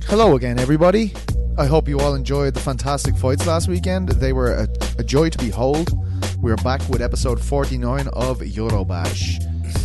Hello again, everybody. I hope you all enjoyed the fantastic fights last weekend. They were a joy to behold. We're back with episode 49 of Eurobash.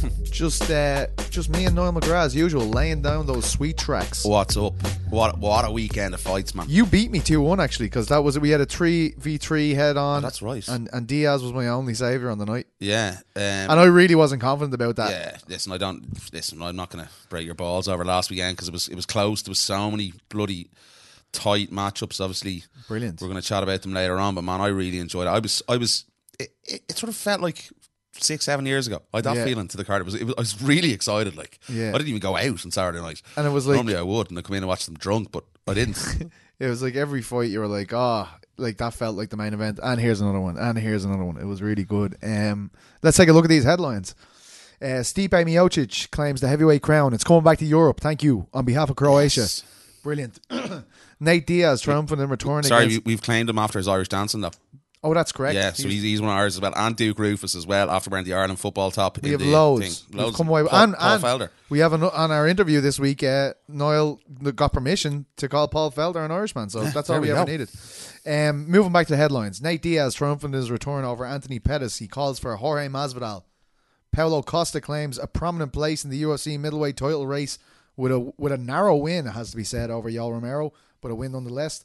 Just me and Noel McGrath as usual, laying down those sweet tracks. What's up? What a weekend of fights, man. You beat me 2-1 actually, because we had a 3v3 head on. Oh, that's right. And Diaz was my only saviour on the night. Yeah. And I really wasn't confident about that. Yeah, I'm not going to break your balls over last weekend because it was close. There was so many bloody tight matchups. Obviously, brilliant. We're going to chat about them later on, but man, I really enjoyed it. It sort of felt like 6-7 years ago. I had that feeling to the card. I was really excited. I didn't even go out on Saturday night. And it was like, normally I would, and I come in and watch them drunk, but I didn't. It was like every fight you were like, like that felt like the main event. And here's another one. And here's another one. It was really good. Let's take a look at these headlines. Stipe Miocic claims the heavyweight crown. It's coming back to Europe. Thank you on behalf of Croatia. Yes. Brilliant. Nate Diaz triumphant in return. Sorry, we've claimed him after his Irish dancing though. Oh, that's correct. Yeah, so he's one of ours as well. And Duke Rufus as well, after wearing the Ireland football top. We have loads. Loads. Come away. Paul Felder. We have on our interview this week, Niall got permission to call Paul Felder an Irishman, so that's all we ever needed. Moving back to the headlines. Nate Diaz triumphant in his return over Anthony Pettis. He calls for Jorge Masvidal. Paulo Costa claims a prominent place in the UFC middleweight title race with a narrow win, it has to be said, over Yoel Romero, but a win nonetheless.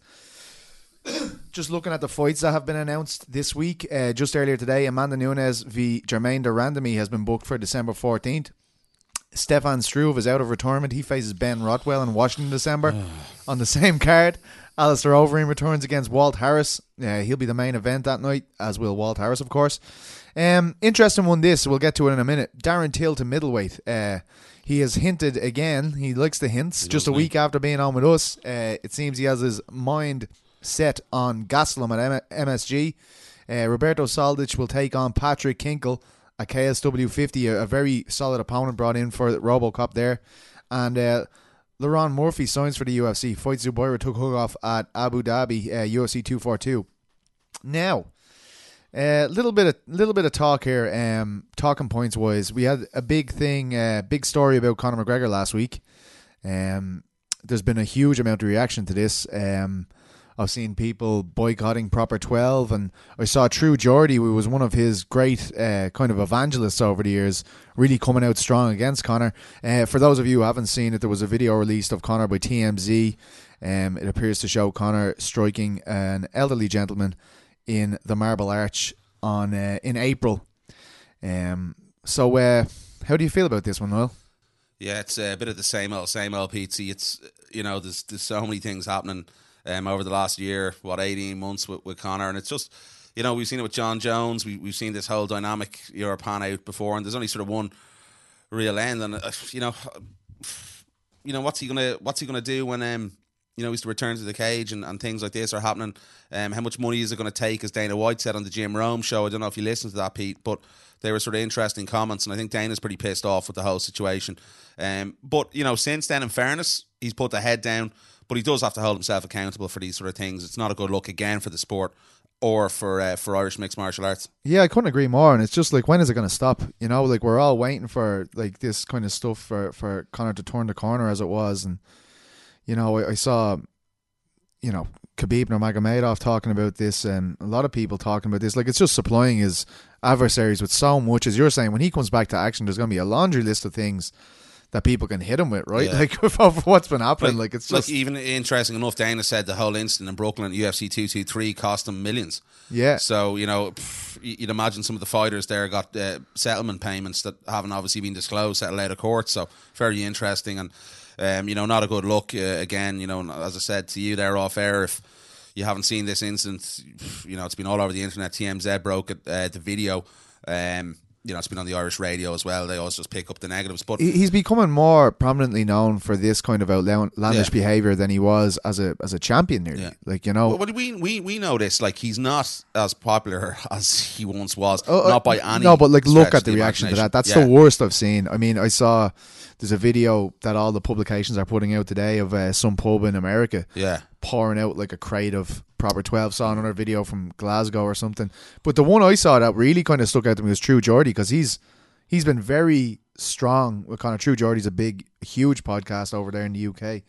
Just looking at the fights that have been announced this week, just earlier today, Amanda Nunes v Jermaine Durandamy has been booked for December 14th. Stefan Struve is out of retirement. He faces Ben Rothwell in Washington, December. On the same card, Alistair Overeem returns against Walt Harris. He'll be the main event that night, as will Walt Harris, of course. Interesting one this, we'll get to it in a minute. Darren Till to middleweight. He has hinted again, he likes the hints, just a week after being on with us. It seems he has his mind set on Gastelum at MSG. Roberto Soldic will take on Patrick Kinkle at KSW 50, a very solid opponent brought in for RoboCop there. And Laron Murphy signs for the UFC. Fights Zubaira Tukhugov at Abu Dhabi, UFC 242. Now, little bit of talk here. Talking points wise, we had a big story about Conor McGregor last week. There's been a huge amount of reaction to this. I've seen people boycotting Proper 12, and I saw True Geordie, who was one of his great kind of evangelists over the years, really coming out strong against Conor. For those of you who haven't seen it, there was a video released of Conor by TMZ. It appears to show Conor striking an elderly gentleman in the Marble Arch in April. So how do you feel about this one, Noel? Yeah, it's a bit of the same old Pete. It's, there's so many things happening over the last year, 18 months with Conor, and it's just, we've seen it with John Jones. We've seen this whole dynamic pan out before, and there's only sort of one real end. And what's he gonna do when he's to return to the cage and things like this are happening? How much money is it going to take, as Dana White said on the Jim Rome show? I don't know if you listened to that, Pete, but they were sort of interesting comments, and I think Dana's pretty pissed off with the whole situation. But since then, in fairness, he's put the head down, but he does have to hold himself accountable for these sort of things. It's not a good look, again, for the sport or for Irish mixed martial arts. Yeah, I couldn't agree more. And it's just like, when is it going to stop? We're all waiting for like this kind of stuff for Conor to turn the corner, as it was. And I saw Khabib Nurmagomedov talking about this, and a lot of people talking about this. Like, it's just supplying his adversaries with so much. As you're saying, when he comes back to action, there's going to be a laundry list of things that people can hit him with, right? Yeah. Like, for what's been happening. Like, it's just... even interesting enough, Dana said the whole incident in Brooklyn at UFC 223 cost him millions. Yeah. So, you'd imagine some of the fighters there got settlement payments that haven't obviously been disclosed, settled out of court. So, very interesting. And, not a good look. Again, as I said to you there off air, if you haven't seen this incident, it's been all over the internet. TMZ broke it, the video. It's been on the Irish radio as well. They always just pick up the negatives. But he's becoming more prominently known for this kind of outlandish behaviour than he was as a champion nearly. Yeah. Like, Well, we know this. Like, he's not as popular as he once was. Not by any... No, but like, look at the reaction to that. That's the worst I've seen. I mean, I saw... There's a video that all the publications are putting out today of some pub in America pouring out like a crate of Proper 12. Saw another video from Glasgow or something. But the one I saw that really kind of stuck out to me was True Geordie, because he's been very strong with Conor. True Geordie's a huge podcast over there in the UK.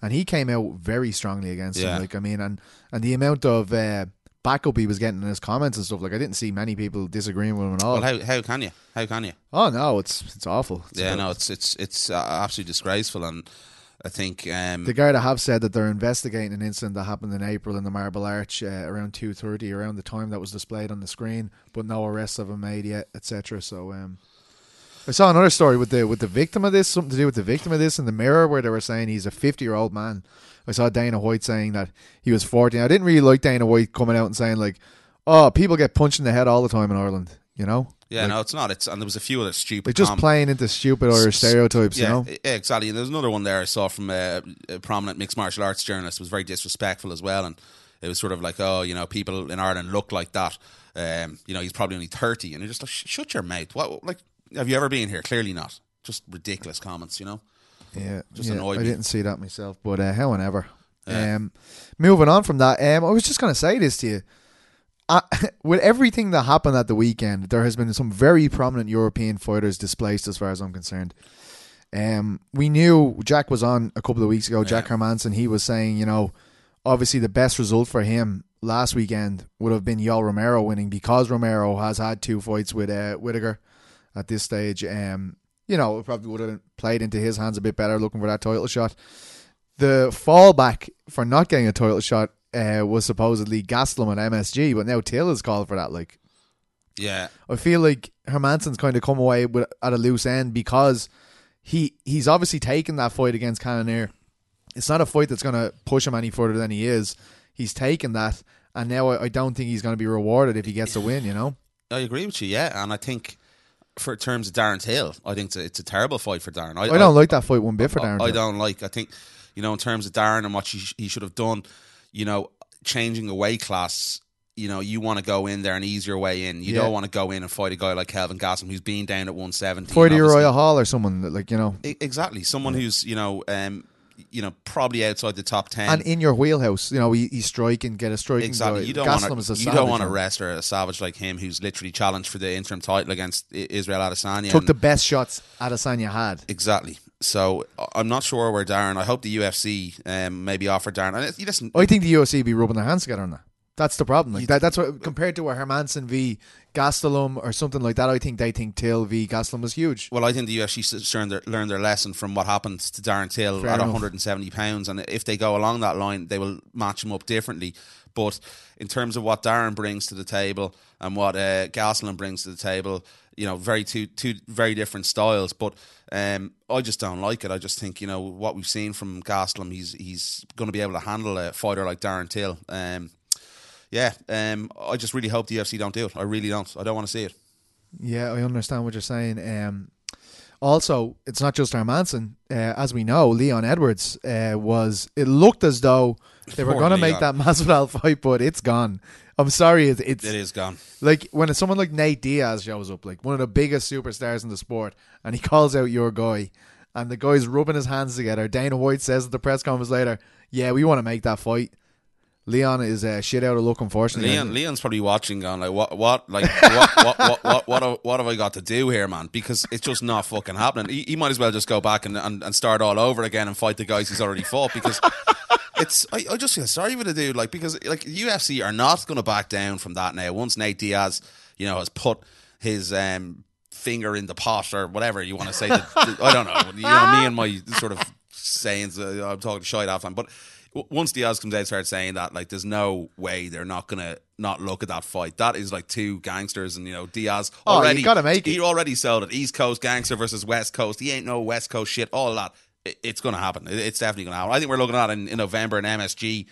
and he came out very strongly against Yeah. him. Like, I mean, and the amount of backup he was getting in his comments and stuff. Like, I didn't see many people disagreeing with him at all. Well, how can you? How can you? Oh no, it's awful. It's absolutely disgraceful, and I think the Garda have said that they're investigating an incident that happened in April in the Marble Arch around 2:30, around the time that was displayed on the screen, but no arrests have been made yet, etc. So I saw another story with the victim of this, something to do with the victim of this in the Mirror, where they were saying he's a 50-year-old man. I saw Dana White saying that he was 40. I didn't really like Dana White coming out and saying like, "Oh, people get punched in the head all the time in Ireland," you know. Yeah, like, no, it's not. And there was a few other stupid. They're just playing into stupid Irish stereotypes, yeah, you know. Yeah, exactly. And there's another one there I saw from a prominent mixed martial arts journalist. It was very disrespectful as well, and it was sort of like, oh, you know, people in Ireland look like that. You know, he's probably only 30, and you're just like, shut your mouth. What? Like, have you ever been here? Clearly not. Just ridiculous comments, you know. Yeah, just annoyed me. I didn't see that myself, but however. Yeah. Moving on from that, I was just going to say this to you. With everything that happened at the weekend, there has been some very prominent European fighters displaced as far as I'm concerned. We knew Jack was on a couple of weeks ago, Jack Hermanson. He was saying, you know, obviously the best result for him last weekend would have been Yoel Romero winning, because Romero has had 2 fights with Whittaker at this stage. You know, it probably would have played into his hands a bit better looking for that title shot. The fallback for not getting a title shot was supposedly Gastelum at MSG, but now Till has called for that. Like, yeah, I feel like Hermanson's kind of come away at a loose end, because he's obviously taken that fight against Cannonier. It's not a fight that's going to push him any further than he is. He's taken that, and now I don't think he's going to be rewarded if he gets a win, you know? I agree with you, yeah. And I think, for terms of Darren Till, I think it's a terrible fight for Darren. I don't like that fight one bit for Darren Till. I think, you know, in terms of Darren and what he should have done, you know, changing a weight class, you know, you want to go in there and ease your way in. You don't want to go in and fight a guy like Kelvin Gastelum, who's been down at 170. Fight Uriah Hall or someone that, like, you know. Exactly. Someone who's, you know, probably outside the top 10. And in your wheelhouse, you know, he's striking, get a striking. Exactly. Guy. You don't want a wrestler, a savage like him, who's literally challenged for the interim title against Israel Adesanya. Took the best shots Adesanya had. Exactly. So I'm not sure where Darren. I hope the UFC maybe offer Darren. And listen, I think the UFC be rubbing their hands together on that. That's the problem. Like that's what, compared to a Hermanson v Gastelum or something like that, I think they think Till v Gastelum was huge. Well, I think the UFC learned their lesson from what happened to Darren Till at 170 pounds, and if they go along that line, they will match him up differently. But in terms of what Darren brings to the table and what Gastelum brings to the table, you know, two very different styles. But I just don't like it. I just think, you know, what we've seen from Gastelum, he's going to be able to handle a fighter like Darren Till. I just really hope the UFC don't do it. I really don't. I don't want to see it. Yeah, I understand what you're saying. Also, it's not just Hermanson. As we know, Leon Edwards it looked as though they were going to make that Masvidal fight, but it's gone. I'm sorry, it is gone. Like, when someone like Nate Diaz shows up, like one of the biggest superstars in the sport, and he calls out your guy, and the guy's rubbing his hands together. Dana White says at the press conference later, "Yeah, we want to make that fight." Leon is shit out of luck, unfortunately. Leon's probably watching, going like, what have I got to do here, man? Because it's just not fucking happening. He might as well just go back and start all over again and fight the guys he's already fought, because I just feel sorry for the dude, like, because like UFC are not going to back down from that now. Once Nate Diaz, you know, has put his finger in the pot, or whatever you want to say. I don't know. You know, me and my sort of sayings. I'm talking shite off time, but once Diaz comes out and starts saying that, like, there's no way they're not gonna not look at that fight. That is like two gangsters, and you know, Diaz already, you gotta make it. He already sold it. East Coast gangster versus West Coast. He ain't no West Coast shit. All of that. It's gonna happen. It's definitely gonna happen. I think we're looking at it in November in MSG.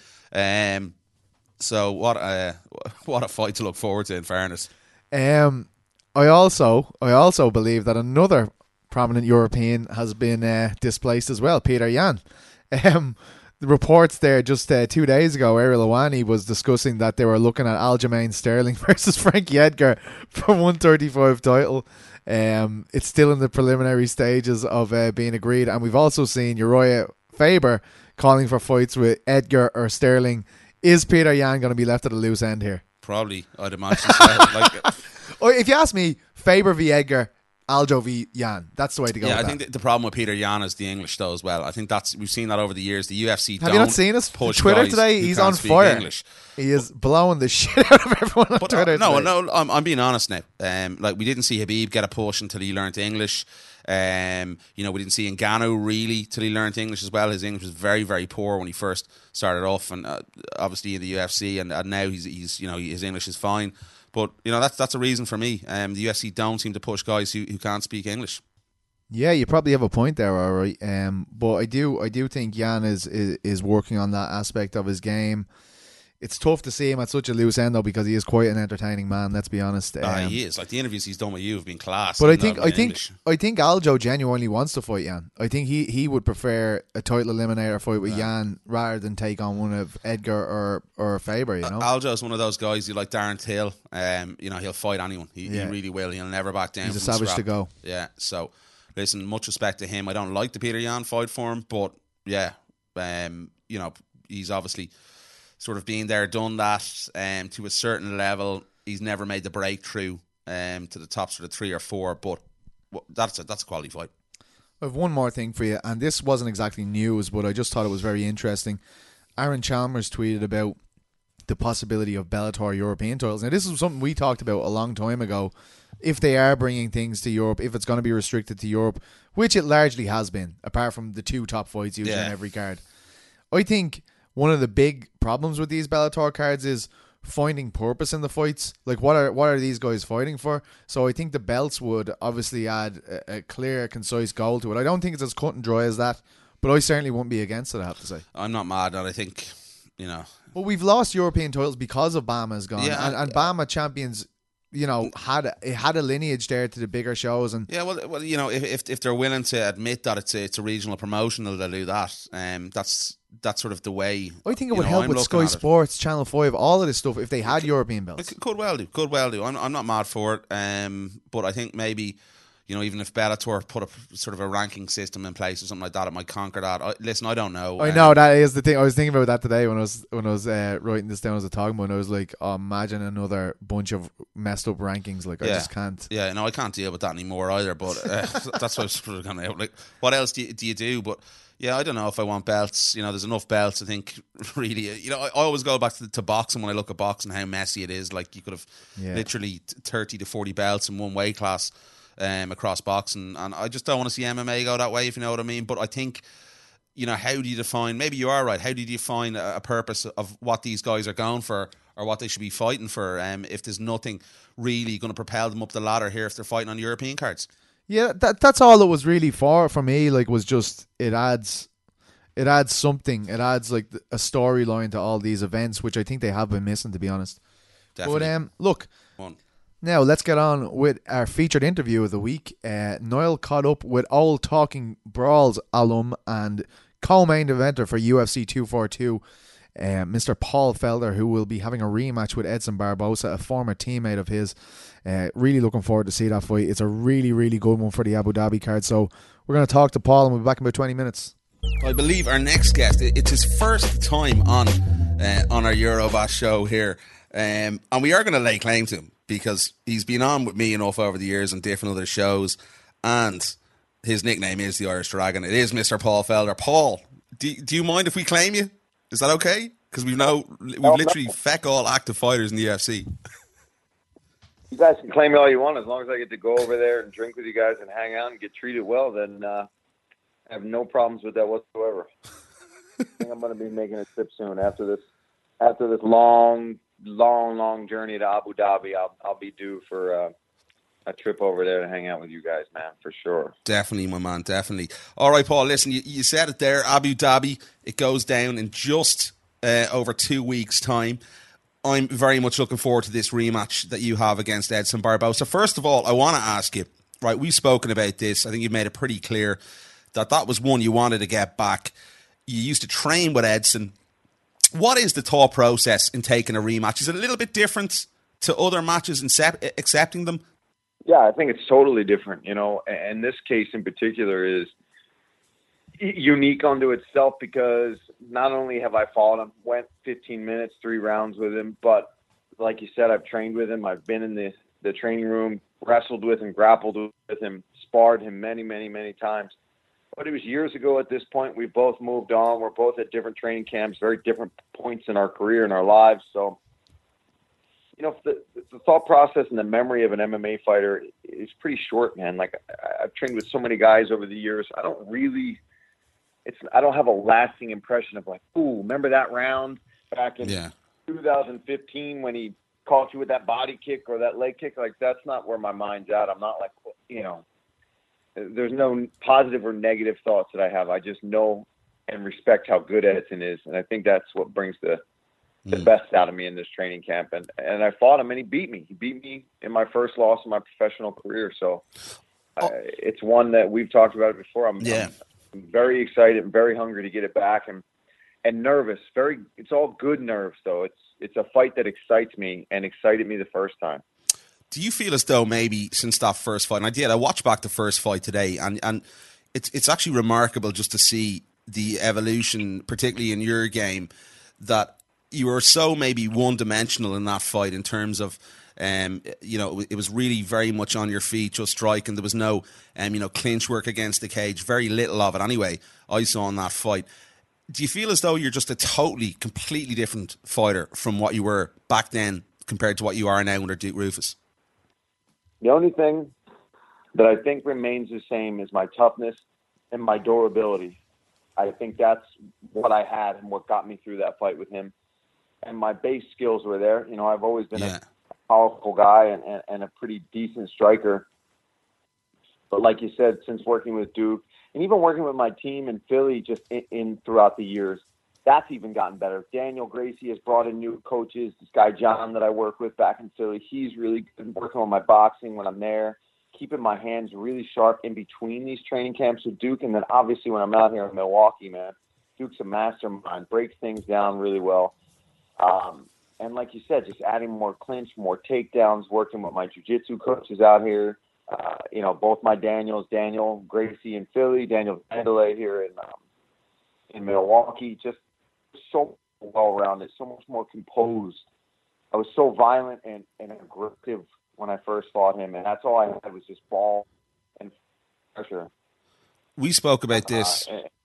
So what a fight to look forward to, in fairness. I also believe that another prominent European has been displaced as well, Peter Yan. The reports there just 2 days ago, Ariel Awani was discussing that they were looking at Aljamain Sterling versus Frankie Edgar for 135 title. It's still in the preliminary stages of being agreed, and we've also seen Uriah Faber calling for fights with Edgar or Sterling. Is Peter Yan going to be left at a loose end here? Probably, I'd imagine so. If you ask me, Faber v Edgar Aljo v Jan. That's the way to go. Yeah, with I think the problem with Peter Yan is the English though as well. I think we've seen that over the years. The UFC Have you not seen his Twitter today? He's on fire. English. He is blowing the shit out of everyone on Twitter. No, I'm being honest now. Like we didn't see Khabib get a push until he learned English. We didn't see Ngannou really till he learned English as well. His English was very, very poor when he first started off, and obviously in the UFC, and now he's his English is fine. But that's a reason for me. The UFC don't seem to push guys who can't speak English. Yeah, you probably have a point there, all right. But I do think Jan is working on that aspect of his game. It's tough to see him at such a loose end though, because he is quite an entertaining man. Let's be honest. He is. Like the interviews he's done with you have been class. But I think Aljo genuinely wants to fight Jan. I think he would prefer a title eliminator fight with Jan rather than take on one of Edgar or Faber. Aljo's one of those guys you like Darren Till. He'll fight anyone. He really will. He'll never back down. He's a savage to go. Yeah. So listen, much respect to him. I don't like the Peter Yan fight for him, but yeah, he's obviously sort of been there, done that to a certain level. He's never made the breakthrough to the top sort of 3 or 4, but that's a quality fight. I have one more thing for you, and this wasn't exactly news, but I just thought it was very interesting. Aaron Chalmers tweeted about the possibility of Bellator European titles. Now, this is something we talked about a long time ago. If they are bringing things to Europe, if it's going to be restricted to Europe, which it largely has been, apart from the 2 top fights usually in every card. I think one of the big problems with these Bellator cards is finding purpose in the fights. Like, what are these guys fighting for? So I think the belts would obviously add a clear, concise goal to it. I don't think it's as cut and dry as that, but I certainly wouldn't be against it, I have to say. I'm not mad at it. I think, Well, we've lost European titles because of Bama's gone. Yeah, and Bama champions, had a lineage there to the bigger shows. And yeah, well, if they're willing to admit that it's a regional promotion, they'll do that. That's sort of the way. I think it would help with Sky Sports, Channel 5, all of this stuff if they had European belts. It could well do. I'm not mad for it. But I think maybe, even if Bellator put a sort of a ranking system in place or something like that, it might conquer that. I don't know. I know that is the thing. I was thinking about that today when I was writing this down as a talking about. I was like, imagine another bunch of messed up rankings. Like, I just can't. Yeah, no, I can't deal with that anymore either. But that's what I was sort of kind of like. What else do you do? But yeah, I don't know if I want belts. There's enough belts. I think really, I always go back to boxing when I look at boxing, how messy it is. Like, you could have literally 30 to 40 belts in one weight class across boxing, and I just don't want to see MMA go that way, if you know what I mean. But I think, how do you define? Maybe you are right. How do you define a purpose of what these guys are going for, or what they should be fighting for? If there's nothing really going to propel them up the ladder here, if they're fighting on European cards. Yeah, that's all it was really for me. Like, was just it adds something. It adds like a storyline to all these events, which I think they have been missing, to be honest. Definitely. But look, now let's get on with our featured interview of the week. Niall caught up with old Talking Brawls alum and co-main eventer for UFC 242, Mr. Paul Felder, who will be having a rematch with Edson Barbosa, a former teammate of his. Really looking forward to see that fight. It's a really, really good one for the Abu Dhabi card. So we're going to talk to Paul, and we'll be back in about 20 minutes. I believe our next guest, it's his first time on our Eurobash show here, and we are going to lay claim to him because he's been on with me enough over the years on different other shows, and his nickname is the Irish Dragon. It is Mr. Paul Felder. Paul, do you mind if we claim you? Is that okay? Because we've literally feck all active fighters in the UFC. You guys can claim me all you want. As long as I get to go over there and drink with you guys and hang out and get treated well, then I have no problems with that whatsoever. I think I'm going to be making a trip soon after this long journey to Abu Dhabi. I'll be due for a trip over there to hang out with you guys, man, for sure. Definitely, my man, definitely. All right, Paul, listen, you said it there, Abu Dhabi. It goes down in just over 2 weeks' time. I'm very much looking forward to this rematch that you have against Edson Barbosa. First of all, I want to ask you, right, we've spoken about this. I think you've made it pretty clear that was one you wanted to get back. You used to train with Edson. What is the thought process in taking a rematch? Is it a little bit different to other matches and accepting them? Yeah, I think it's totally different, and this case in particular is unique unto itself because not only have I fought him, went 15 minutes, 3 rounds with him, but like you said, I've trained with him. I've been in the training room, wrestled with him, grappled with him, sparred him many, many, many times. But it was years ago at this point. We both moved on. We're both at different training camps, very different points in our career and our lives. So, you know, the thought process and the memory of an MMA fighter is pretty short, man. Like, I've trained with so many guys over the years. I don't have a lasting impression of like, ooh, remember that round back in 2015 when he caught you with that body kick or that leg kick? Like, that's not where my mind's at. I'm not like, you know, there's no positive or negative thoughts that I have. I just know and respect how good Edson is. And I think that's what brings the best out of me in this training camp. And I fought him and he beat me. He beat me in my first loss in my professional career. So it's one that we've talked about it before. I'm very excited and very hungry to get it back and nervous. It's all good nerves though. It's a fight that excites me and excited me the first time. Do you feel as though maybe since that first fight, and I watched back the first fight today, and it's actually remarkable just to see the evolution, particularly in your game, that you were so maybe one-dimensional in that fight in terms of, you know, it was really very much on your feet, just striking. There was no, you know, clinch work against the cage, very little of it anyway, I saw in that fight. Do you feel as though you're just a completely different fighter from what you were back then compared to what you are now under Duke Roufus? The only thing that I think remains the same is my toughness and my durability. I think that's what I had and what got me through that fight with him. And my base skills were there. You know, I've always been a powerful guy and a pretty decent striker. But like you said, since working with Duke and even working with my team in Philly just in throughout the years, that's even gotten better. Daniel Gracie has brought in new coaches. This guy, John, that I work with back in Philly, he's really good working on my boxing when I'm there, keeping my hands really sharp in between these training camps with Duke. And then obviously when I'm out here in Milwaukee, man, Duke's a mastermind, breaks things down really well. And like you said, just adding more clinch, more takedowns, working with my jiu-jitsu coaches out here. You know, both my Daniel Gracie in Philly, Daniel Vandalay here in Milwaukee, just so well-rounded, so much more composed. I was so violent and aggressive when I first fought him, and that's all I had was just ball and pressure. We spoke about this.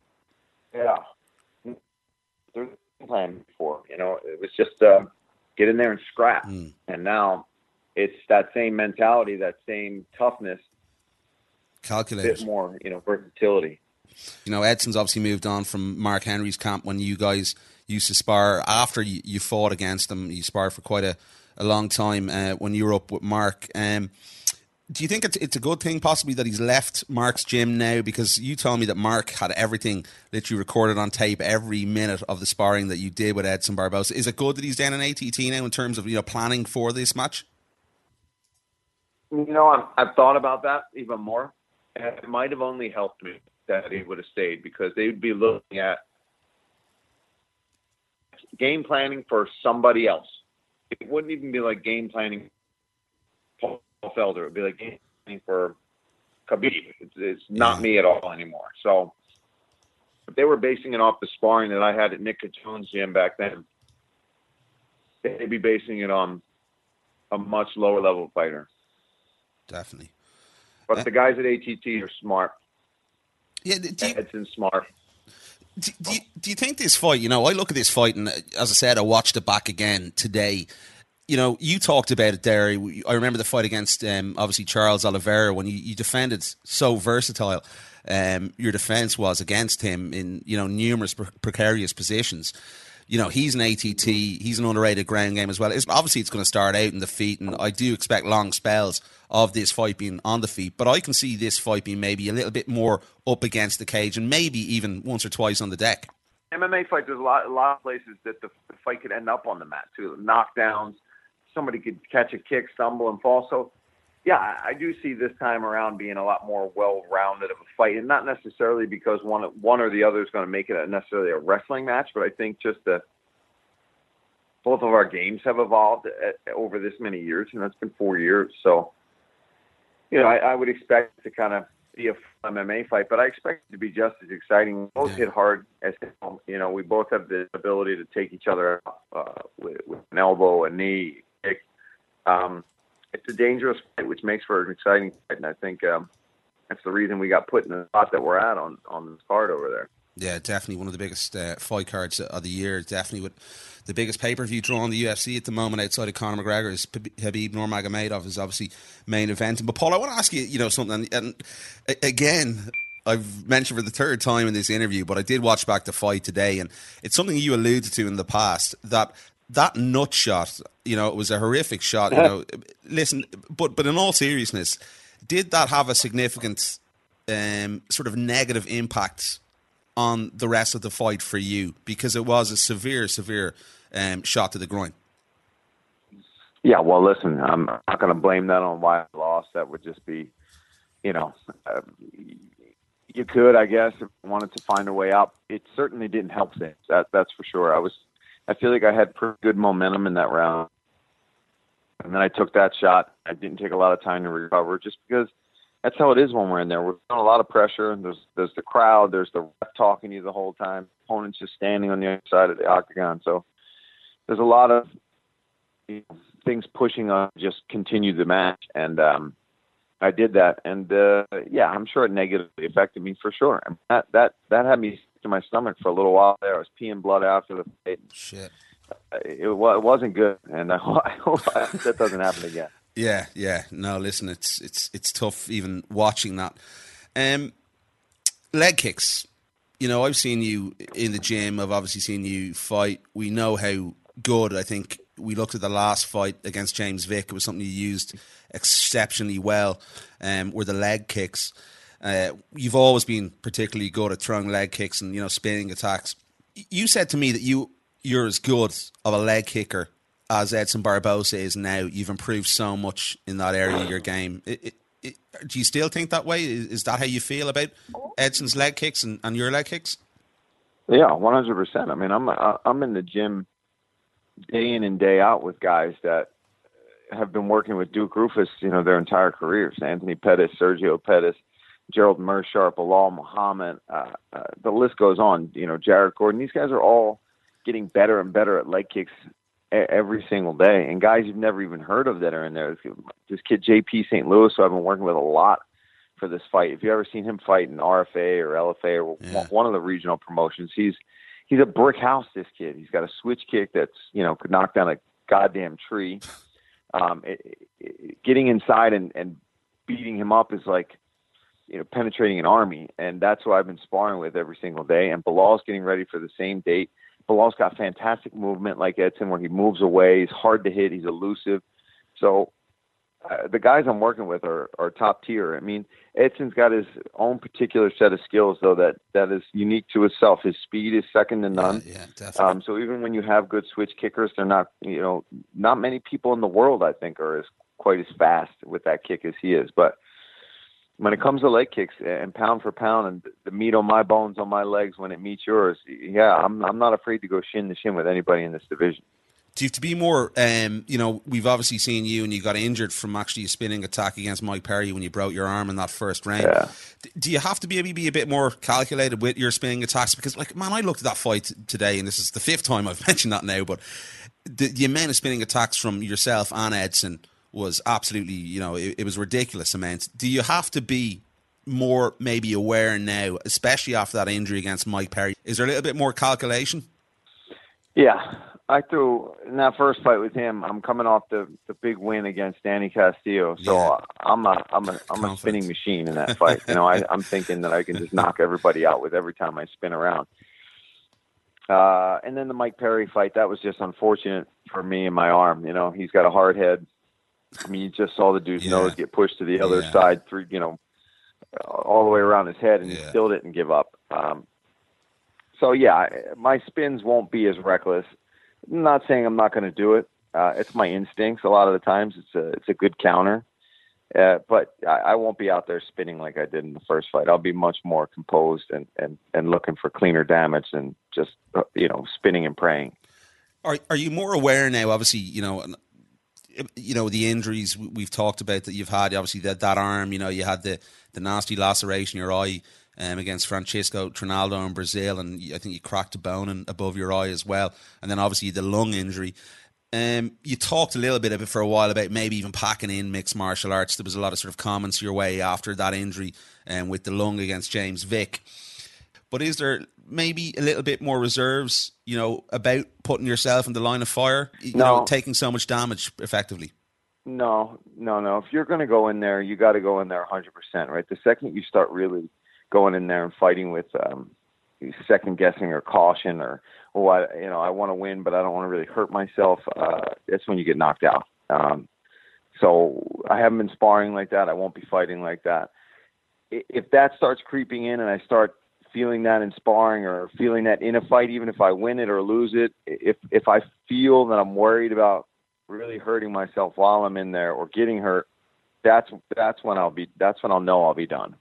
There's a plan before, you know. It was just get in there and scrap. And now it's that same mentality, that same toughness, calculated, a bit more, you know, versatility. You know, Edson's obviously moved on from Mark Henry's camp when you guys used to spar. After you fought against him, you sparred for quite a long time when you were up with Mark. Do you think it's a good thing possibly that he's left Mark's gym now? Because you told me that Mark had everything literally recorded on tape, every minute of the sparring that you did with Edson Barboza. Is it good that he's down in ATT now in terms of, you know, planning for this match? You know, I've thought about that even more. And it might have only helped me that he would have stayed, because they would be looking at game planning for somebody else. It wouldn't even be like game planning for Paul Felder. It would be like game planning for Khabib. It's not me at all anymore. So if they were basing it off the sparring that I had at Nick Cajone's gym back then, they'd be basing it on a much lower level fighter. Definitely. But the guys at ATT are smart. Yeah, Edson's smart. Do you think this fight, you know, I look at this fight and, as I said, I watched it back again today. You know, you talked about it there. I remember the fight against, obviously, Charles Oliveira when you defended so versatile. Your defense was against him in, you know, numerous precarious positions. You know, he's an ATT. He's an underrated ground game as well. Obviously, it's going to start out in the feet, and I do expect long spells of this fight being on the feet. But I can see this fight being maybe a little bit more up against the cage and maybe even once or twice on the deck. MMA fight, there's a lot of places that the fight could end up on the mat, too. Knockdowns, somebody could catch a kick, stumble, and fall. So, yeah, I do see this time around being a lot more well-rounded of a fight, and not necessarily because one or the other is going to make it necessarily a wrestling match, but I think just that both of our games have evolved over this many years, and it's been 4 years. So, you know, I would expect to kind of be a MMA fight, but I expect it to be just as exciting. We both hit hard, as you know. We both have the ability to take each other out with an elbow, a knee, kick. it's a dangerous fight, which makes for an exciting fight. And I think that's the reason we got put in the spot that we're at on this card over there. Yeah, definitely one of the biggest fight cards of the year. Definitely with the biggest pay-per-view draw in the UFC at the moment outside of Conor McGregor is Khabib Nurmagomedov is obviously main eventing. But Paul, I want to ask you, something. And again, I've mentioned for the third time in this interview, but I did watch back the fight today, and it's something you alluded to in the past, that nut shot, it was a horrific shot. Listen, but in all seriousness, did that have a significant sort of negative impact on the rest of the fight for you, because it was a severe shot to the groin? Yeah, well, listen, I'm not going to blame that on why I lost. That would just be, you could, I guess, if you wanted to find a way out. It certainly didn't help things. That's for sure. I feel like I had pretty good momentum in that round, and then I took that shot. I didn't take a lot of time to recover, just because that's how it is when we're in there. We're feeling a lot of pressure. There's the crowd. There's the ref talking to you the whole time. Opponents just standing on the other side of the octagon. So there's a lot of things pushing us to just continue the match. And I did that. And, I'm sure it negatively affected me for sure. And that had me sick to my stomach for a little while there. I was peeing blood after the fight. Shit. It wasn't good. And I hope that doesn't happen again. Yeah. No, listen, it's tough even watching that. Leg kicks. I've seen you in the gym. I've obviously seen you fight. We know how good. I think we looked at the last fight against James Vick. It was something you used exceptionally well. Were the leg kicks. You've always been particularly good at throwing leg kicks and spinning attacks. You said to me that you're as good of a leg kicker as Edson Barbosa is now. You've improved so much in that area of your game. Do you still think that way? Is that how you feel about Edson's leg kicks and your leg kicks? Yeah, 100%. I mean, I'm in the gym day in and day out with guys that have been working with Duke Roufus, their entire careers. Anthony Pettis, Sergio Pettis, Gerald Meerschaert, Bilal Muhammad. The list goes on. Jared Gordon. These guys are all getting better and better at leg kicks every single day, and guys you've never even heard of that are in there. This kid JP St. Louis, who I've been working with a lot for this fight. If you ever seen him fight in RFA or LFA or one of the regional promotions, he's a brick house. This kid, he's got a switch kick that's could knock down a goddamn tree. Getting inside and beating him up is like penetrating an army, and that's who I've been sparring with every single day. And Bilal's getting ready for the same date. Bilal's got fantastic movement like Edson, where he moves away. He's hard to hit. He's elusive. So the guys I'm working with are top tier. I mean, Edson's got his own particular set of skills, though, that is unique to himself. His speed is second to none. Yeah, definitely. So even when you have good switch kickers, they're not, not many people in the world, I think, are quite as fast with that kick as he is. But when it comes to leg kicks and pound for pound and the meat on my bones on my legs when it meets yours, I'm not afraid to go shin to shin with anybody in this division. Do you have to be more, we've obviously seen you and you got injured from actually a spinning attack against Mike Perry when you broke your arm in that first round. Yeah. Do you have to be a bit more calculated with your spinning attacks? Because, I looked at that fight today, and this is the fifth time I've mentioned that now, but the amount of spinning attacks from yourself and Edson was absolutely, it was ridiculous amounts. Do you have to be more maybe aware now, especially after that injury against Mike Perry? Is there a little bit more calculation? Yeah. I threw in that first fight with him. I'm coming off the big win against Danny Castillo, so I'm a spinning machine in that fight. I'm thinking that I can just knock everybody out with every time I spin around. And then the Mike Perry fight, that was just unfortunate for me and my arm. He's got a hard head. I mean, you just saw the dude's nose get pushed to the other side through, all the way around his head, and he still didn't give up. My spins won't be as reckless. I'm not saying I'm not going to do it. It's my instincts. A lot of the times it's a good counter. But I won't be out there spinning like I did in the first fight. I'll be much more composed and looking for cleaner damage than just, spinning and praying. Are you more aware now, obviously, the injuries we've talked about that you've had, obviously that arm, you had the nasty laceration in your eye against Francisco Trinaldo in Brazil, and I think you cracked a bone above your eye as well. And then obviously the lung injury. You talked a little bit for a while about maybe even packing in mixed martial arts. There was a lot of sort of comments your way after that injury with the lung against James Vick. But is there maybe a little bit more reserves, about putting yourself in the line of fire, taking so much damage effectively? No. If you're going to go in there, you got to go in there 100%, right? The second you start really going in there and fighting with second guessing or caution or I want to win, but I don't want to really hurt myself, that's when you get knocked out. So I haven't been sparring like that. I won't be fighting like that. If that starts creeping in and I start feeling that in sparring or feeling that in a fight, even if I win it or lose it, if I feel that I'm worried about really hurting myself while I'm in there or getting hurt, that's when I'll know I'll be done.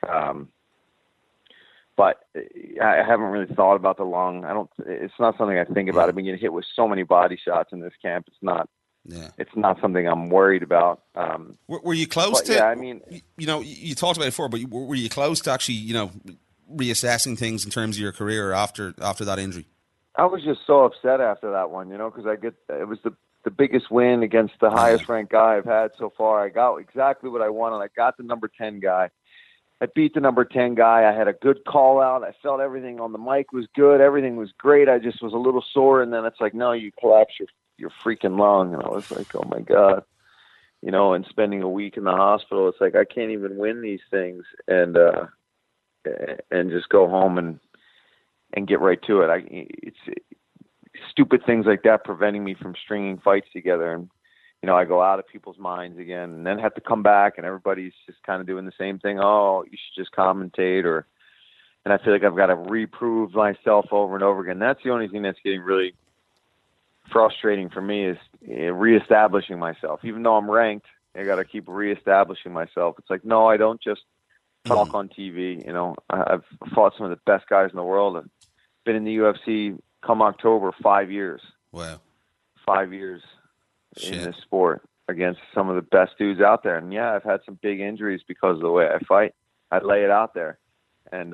But I haven't really thought about the lung. It's not something I think about. I've been getting hit with so many body shots in this camp. It's not something I'm worried about. Were you close to? Yeah, I mean, you talked about it before, but were you close to actually, reassessing things in terms of your career after that injury? I was just so upset after that one, because it was the biggest win against the highest ranked guy I've had so far. I got exactly what I wanted. I got the number 10 guy. I beat the number 10 guy. I had a good call out. I felt everything on the mic was good. Everything was great. I just was a little sore. And then it's like, no, you collapse your freaking lung. And I was like, oh my God, and spending a week in the hospital, it's like, I can't even win these things and just go home and get right to it. It's stupid things like that preventing me from stringing fights together. And, I go out of people's minds again and then have to come back and everybody's just kind of doing the same thing. Oh, you should just commentate and I feel like I've got to reprove myself over and over again. That's the only thing that's getting really frustrating for me is reestablishing myself. Even though I'm ranked, I got to keep reestablishing myself. It's like, no, I don't just talk on TV. I've fought some of the best guys in the world. I've been in the UFC come October 5 years. Wow. 5 years. Shit. In this sport against some of the best dudes out there. And yeah, I've had some big injuries because of the way I fight. I lay it out there. And,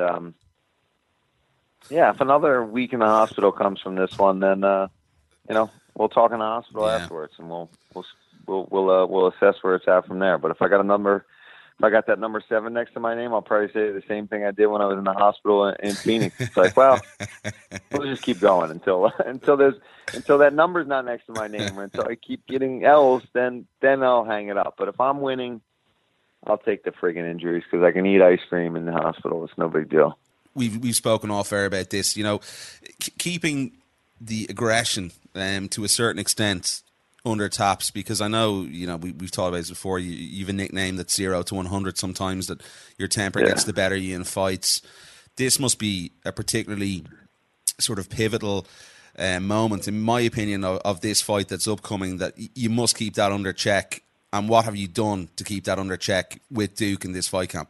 if another week in the hospital comes from this one, then, we'll talk in the hospital afterwards and we'll assess where it's at from there. But if I got that number 7 next to my name, I'll probably say the same thing I did when I was in the hospital in Phoenix. It's like, well, we'll just keep going until that number's not next to my name, or until I keep getting L's, then I'll hang it up. But if I'm winning, I'll take the friggin' injuries because I can eat ice cream in the hospital. It's no big deal. We've spoken off air about this. Keeping the aggression to a certain extent under taps, because I know, we've talked about this before, you've a nickname that's 0 to 100 sometimes, that your temper gets the better of you in fights. This must be a particularly sort of pivotal moment, in my opinion, of this fight that's upcoming, that you must keep that under check. And what have you done to keep that under check with Duke in this fight camp?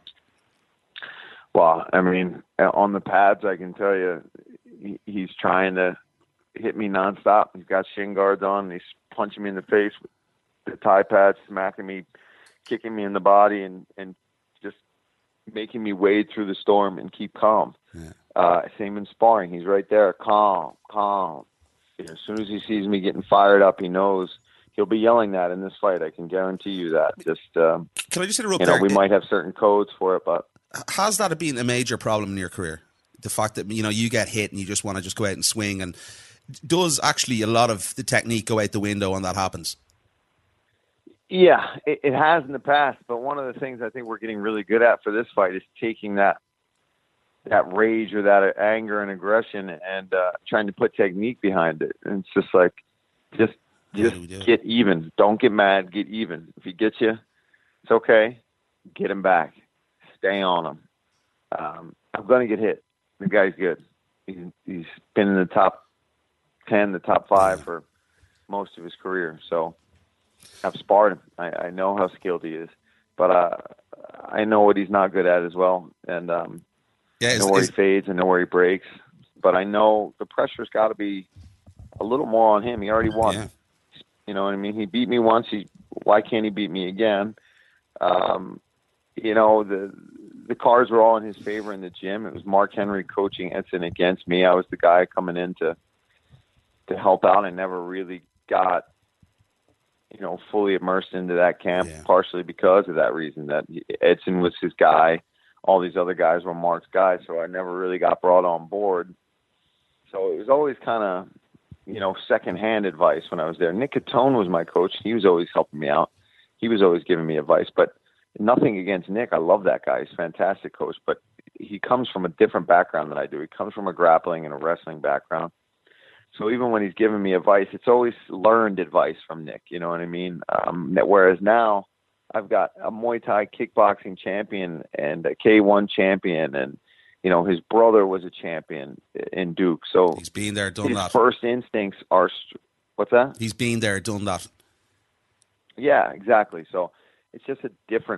Well, I mean, on the pads, I can tell you, he's trying to hit me nonstop. He's got shin guards on. He's punching me in the face with the Thai pads, smacking me, kicking me in the body, and just making me wade through the storm and keep calm. Yeah. Same in sparring. He's right there, calm. As soon as he sees me getting fired up, he knows he'll be yelling that in this fight. I can guarantee you that. Can I just interrupt there? We might have certain codes for it, but has that been a major problem in your career? The fact that you get hit and you just want to just go out and swing, and does actually a lot of the technique go out the window when that happens? Yeah, it has in the past, but one of the things I think we're getting really good at for this fight is taking that rage or that anger and aggression and trying to put technique behind it. And it's just like, just get even. Don't get mad. Get even. If he gets you, it's okay. Get him back. Stay on him. I'm going to get hit. The guy's good. He's been in the top 10, the top 5 for most of his career. So I've sparred him. I know how skilled he is, but I know what he's not good at as well. And I know where he fades. I know where he breaks. But I know the pressure's got to be a little more on him. He already won. Yeah. You know what I mean? He beat me once. Why can't he beat me again? The cards were all in his favor in the gym. It was Mark Henry coaching Edson against me. I was the guy coming in to help out. I never really got fully immersed into that camp, Yeah. partially because of that reason, that Edson was his guy. All these other guys were Mark's guys, so I never really got brought on board. So it was always kind of, secondhand advice when I was there. Nick Catone was my coach. He was always helping me out. He was always giving me advice, but nothing against Nick. I love that guy. He's a fantastic coach, but he comes from a different background than I do. He comes from a grappling and a wrestling background. So even when he's giving me advice, it's always learned advice from Nick. You know what I mean? Whereas now I've got a Muay Thai kickboxing champion and a K1 champion, and his brother was a champion in Duke. So he's been there, done his that. first instincts are, what's that? He's been there, done that. Yeah, exactly. So it's just a different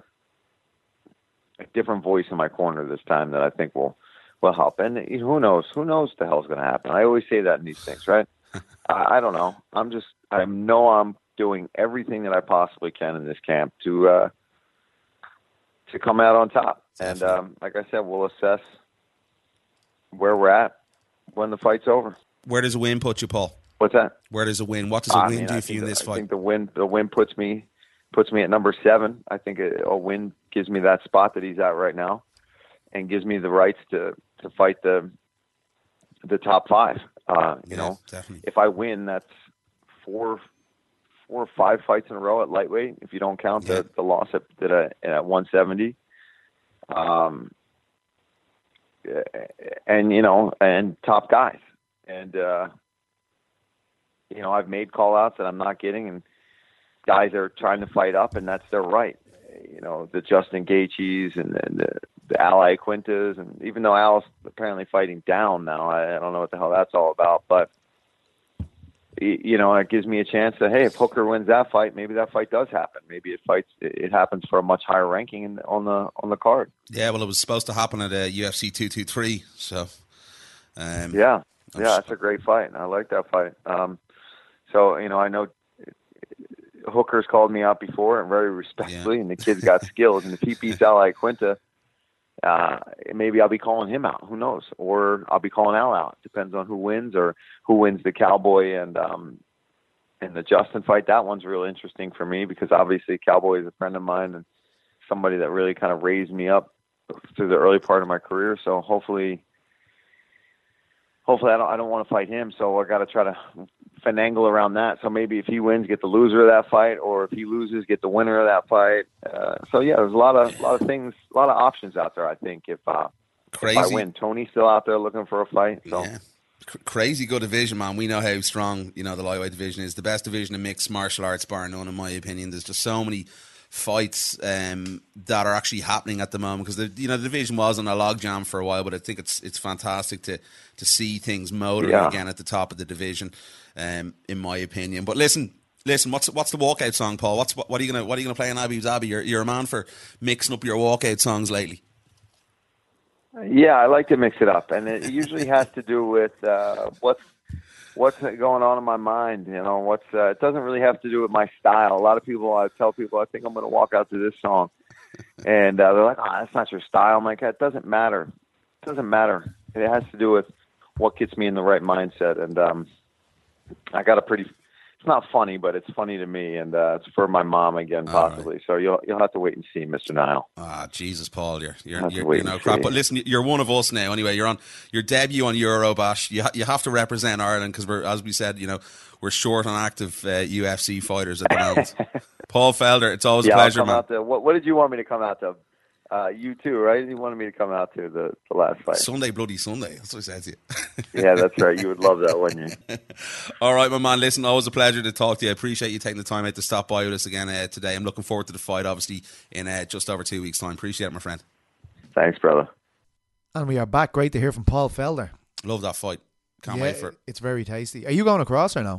voice in my corner this time that I think will help. And who knows the hell's going to happen. I always say that in these things, right? I don't know. I know I'm doing everything that I possibly can in this camp to come out on top. Definitely. And like I said, we'll assess where we're at when the fight's over. Where does a win put you, Paul? What's that? Where does a win? What does a win do for you in this I fight? think the win puts me at number 7. I think a win gives me that spot that he's at right now, and gives me the rights to fight the top 5. Definitely. If I win, that's 4 or 5 fights in a row at lightweight, if you don't count the loss at 170. And top guys. And, I've made call outs that I'm not getting, and guys are trying to fight up, and that's their right. The Justin Gaethjes and the Al Quintas, and even though Al's apparently fighting down now, I don't know what the hell that's all about, but it gives me a chance that, hey, if Hooker wins that fight, maybe that fight does happen. Maybe it happens for a much higher ranking on the card. Yeah, well, it was supposed to happen at UFC 223, so that's a great fight. I like that fight. I know Hooker's called me out before, and very respectfully, and the kid's got skills. And if he beats Al Quinta, maybe I'll be calling him out. Who knows? Or I'll be calling Al out. Depends on who wins, or who wins the Cowboy and the Justin fight. That one's real interesting for me, because obviously Cowboy is a friend of mine and somebody that really kind of raised me up through the early part of my career. So hopefully I don't want to fight him, so I got to try to finagle around that. So maybe if he wins, get the loser of that fight, or if he loses, get the winner of that fight. There's a lot of things, a lot of options out there. I think if I win, Tony's still out there looking for a fight. So. Yeah. Crazy good division, man. We know how strong the lightweight division is. The best division in mixed martial arts, bar none, in my opinion. There's just so many fights that are actually happening at the moment, because the division was on a logjam for a while, but I think it's fantastic to see things motoring again at the top of the division, in my opinion. But listen, what's the walkout song, Paul? What are you gonna play in Abu Dhabi? You're a man for mixing up your walkout songs lately. Yeah, I like to mix it up, and it usually has to do with what's going on in my mind. It doesn't really have to do with my style. A lot of people, I tell people, I think I'm going to walk out to this song, and they're like, "Oh, that's not your style." I'm like, "It doesn't matter. It doesn't matter. It has to do with what gets me in the right mindset." And I got a pretty. It's not funny, but it's funny to me, and it's for my mom again, possibly. Right. So you'll have to wait and see, Mr. Nile. Ah, Jesus, Paul, you're no crap. But listen, you're one of us now. Anyway, you're on your debut on Eurobash. You have to represent Ireland, because as we said, we're short on active UFC fighters at the moment. Paul Felder, it's always a pleasure, man. What did you want me to come out to? You too, right? You wanted me to come out to the last fight. Bloody Sunday. That's what I said to you. Yeah, that's right. You would love that, wouldn't you? All right, my man. Listen, always a pleasure to talk to you. I appreciate you taking the time out to stop by with us again today. I'm looking forward to the fight, obviously, in just over 2 weeks' time. Appreciate it, my friend. Thanks, brother. And we are back. Great to hear from Paul Felder. Love that fight. Can't wait for it. It's very tasty. Are you going across or no?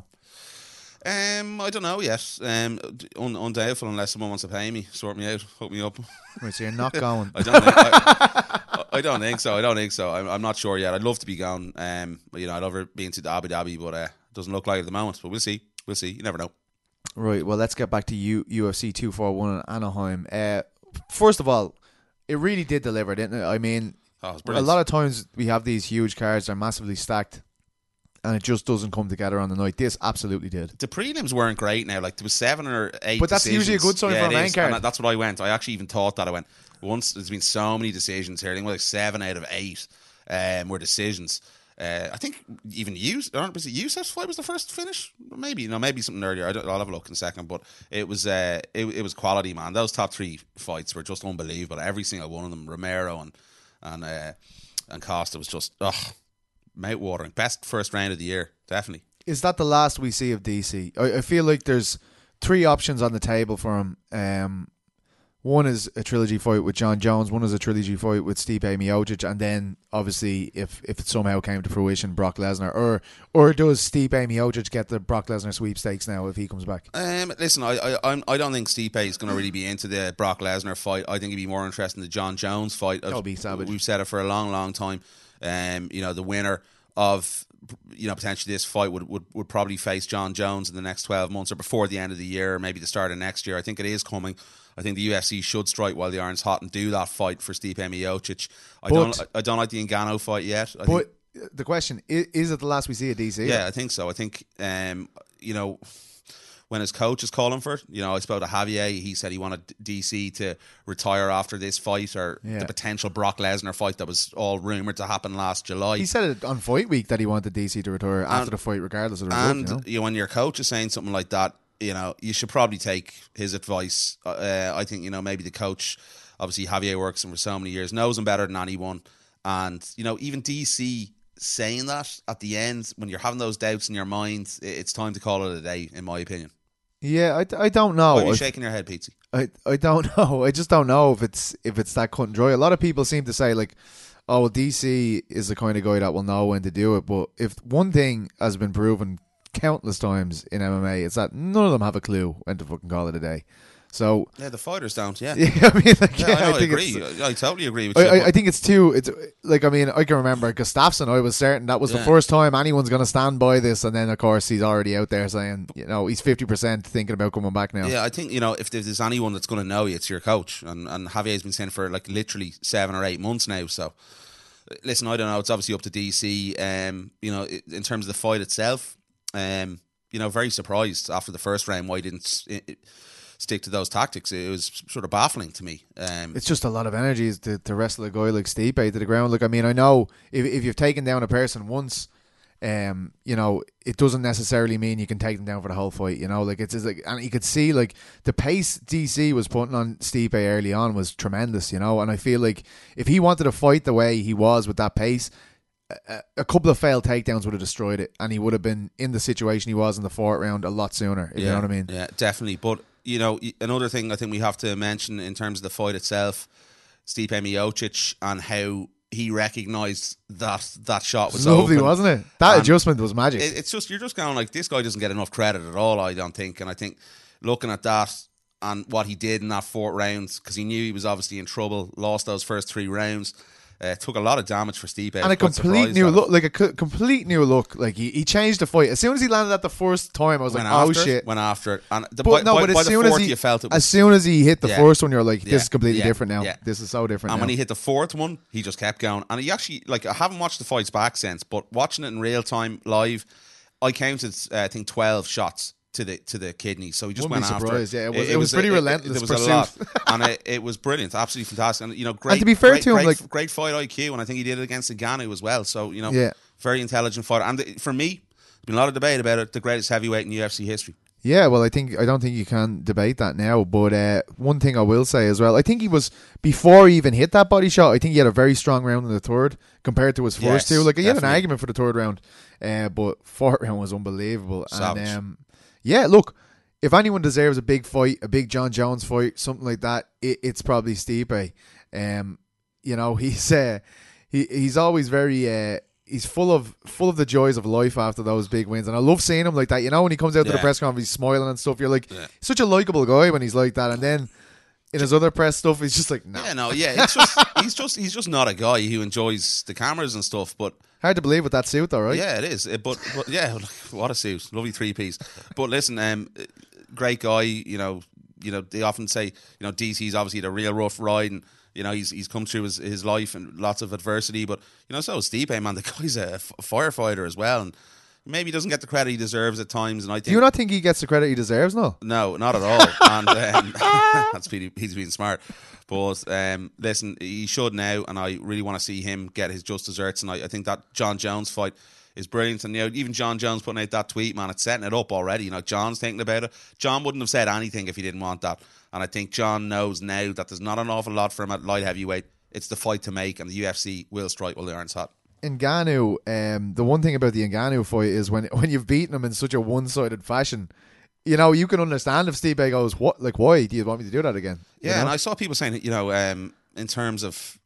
I don't know yet. Undoubtful, unless someone wants to pay me, sort me out, hook me up. Right, so you're not going. I don't think so. I'm not sure yet. I'd love to be going. I'd love being to Abu Dhabi, but it doesn't look like it at the moment. But we'll see. You never know. Right. Well, let's get back to UFC 241 in Anaheim. First of all, it really did deliver, didn't it? I mean, a lot of times we have these huge cards that are massively stacked, and it just doesn't come together on the night. This absolutely did. The prelims weren't great now. Like, there was 7 or 8 But that's decisions. usually a good sign for a main card. And that's what I went. I actually even thought that. I went, once there's been so many decisions here. I think like 7 out of 8 were decisions. I think even was it Yusuf's fight was the first finish? Maybe something earlier. I'll have a look in a second. But it was it was quality, man. Those top 3 fights were just unbelievable. Every single one of them. Romero and Costa was just mouth-watering. Best first round of the year, definitely. Is that the last we see of DC? I feel like there's 3 options on the table for him. One is a trilogy fight with John Jones. One is a trilogy fight with Stipe Miocic, and then obviously, if it somehow came to fruition, Brock Lesnar. Or does Stipe Miocic get the Brock Lesnar sweepstakes now if he comes back? Listen, I don't think Stipe is going to really be into the Brock Lesnar fight. I think he'd be more interested in the John Jones fight. That'll be savage. We've said it for a long, long time. The winner of potentially this fight would probably face John Jones in the next 12 months or before the end of the year, or maybe the start of next year. I think it is coming. I think the UFC should strike while the iron's hot and do that fight for Stipe Miocic. I don't like the Ngannou fight yet. The question is it the last we see of DC? Yeah, I think so. I think when his coach is calling for it, I spoke to Javier. He said he wanted DC to retire after this fight, or the potential Brock Lesnar fight that was all rumored to happen last July. He said it on Fight Week that he wanted DC to retire after the fight, regardless of the result. And when your coach is saying something like that, you should probably take his advice. I think maybe the coach, obviously Javier works him for so many years, knows him better than anyone, and even DC saying that at the end when you're having those doubts in your mind, it's time to call it a day, in my opinion. Yeah, I don't know. Why are you shaking your head, Pete? I don't know. I just don't know if it's that cut and dry. A lot of people seem to say like, oh, well, DC is the kind of guy that will know when to do it. But if one thing has been proven countless times in MMA, it's that none of them have a clue when to fucking call it a day. So yeah, the fighters don't. Yeah, I mean, I agree. I totally agree with you. I think it's too. It's like, I mean, I can remember Gustafsson. I was certain that was the first time anyone's going to stand by this, and then of course he's already out there saying, he's 50% thinking about coming back now. Yeah, I think if there's anyone that's going to know you, it's your coach, and Javier's been saying for like literally 7 or 8 months now. So listen, I don't know. It's obviously up to DC. In terms of the fight itself, very surprised after the first round why he didn't stick to those tactics. It was sort of baffling to me. It's just a lot of energy to wrestle a guy like Stipe to the ground. Like, I mean, I know if you've taken down a person once, it doesn't necessarily mean you can take them down for the whole fight. Like, it's like, and you could see like the pace DC was putting on Stipe early on was tremendous. And I feel like if he wanted to fight the way he was with that pace, a couple of failed takedowns would have destroyed it, and he would have been in the situation he was in the 4th round a lot sooner. You know what I mean? Yeah, definitely. But another thing I think we have to mention in terms of the fight itself, Stipe Miocic, and how he recognised that shot was lovely, open. Wasn't it? That adjustment was magic. It's just, you're just going like, this guy doesn't get enough credit at all, I don't think. And I think looking at that and what he did in that 4th round, because he knew he was obviously in trouble, lost those first 3 rounds. Took a lot of damage for Stipe, and a complete new look. Like a complete new look. Like he changed the fight as soon as he landed that the first time. I was went after it. And by the fourth, you felt it. As soon as he hit the first one, you're like, this is completely different now. This is so different. And now. when he hit the 4th one, he just kept going. And he actually, like, I haven't watched the fights back since, but watching it in real time live, I counted I think 12 shots to the kidney. So he just went after it. Yeah, it was pretty relentless. There was a lot, and it was brilliant, absolutely fantastic. And great. And to be fair to him, great fight IQ, and I think he did it against Ngannou as well. So very intelligent fighter. And for me, there's been a lot of debate about it. The greatest heavyweight in UFC history. Yeah, well, I don't think you can debate that now. But one thing I will say as well, I think he was, before he even hit that body shot, I think he had a very strong round in the 3rd compared to his first 2. Like, he had an argument for the 3rd round, but 4th round was unbelievable. Savage. And look, if anyone deserves a big fight, a big John Jones fight, something like that, it's probably Stipe. He's always very he's full of the joys of life after those big wins, and I love seeing him like that. When he comes out to the press conference, he's smiling and stuff. You're like, such a likable guy when he's like that, and then in his other press stuff, he's just like, no. It's just he's just not a guy who enjoys the cameras and stuff. But hard to believe with that suit, though, right? Yeah, it is. But yeah, what a suit, lovely 3-piece. But listen, great guy. They often say, DC's obviously the real rough ride, and he's come through his life and lots of adversity. But so is Stipe, man. The guy's a firefighter as well, and maybe he doesn't get the credit he deserves at times. And I think, Do you not think he gets the credit he deserves? No. No, not at all. And he's being smart. But listen, he should now, and I really want to see him get his just desserts. And I think that John Jones fight is brilliant. And even John Jones putting out that tweet, man, it's setting it up already. John's thinking about it. John wouldn't have said anything if he didn't want that. And I think John knows now that there's not an awful lot for him at light heavyweight. It's the fight to make, and the UFC will strike while the iron's hot. Ngannou, the one thing about the Ngannou fight is when you've beaten him in such a one-sided fashion, you can understand if Stipe goes, "What? Like, why do you want me to do that again?" Yeah, and I saw people saying, in terms of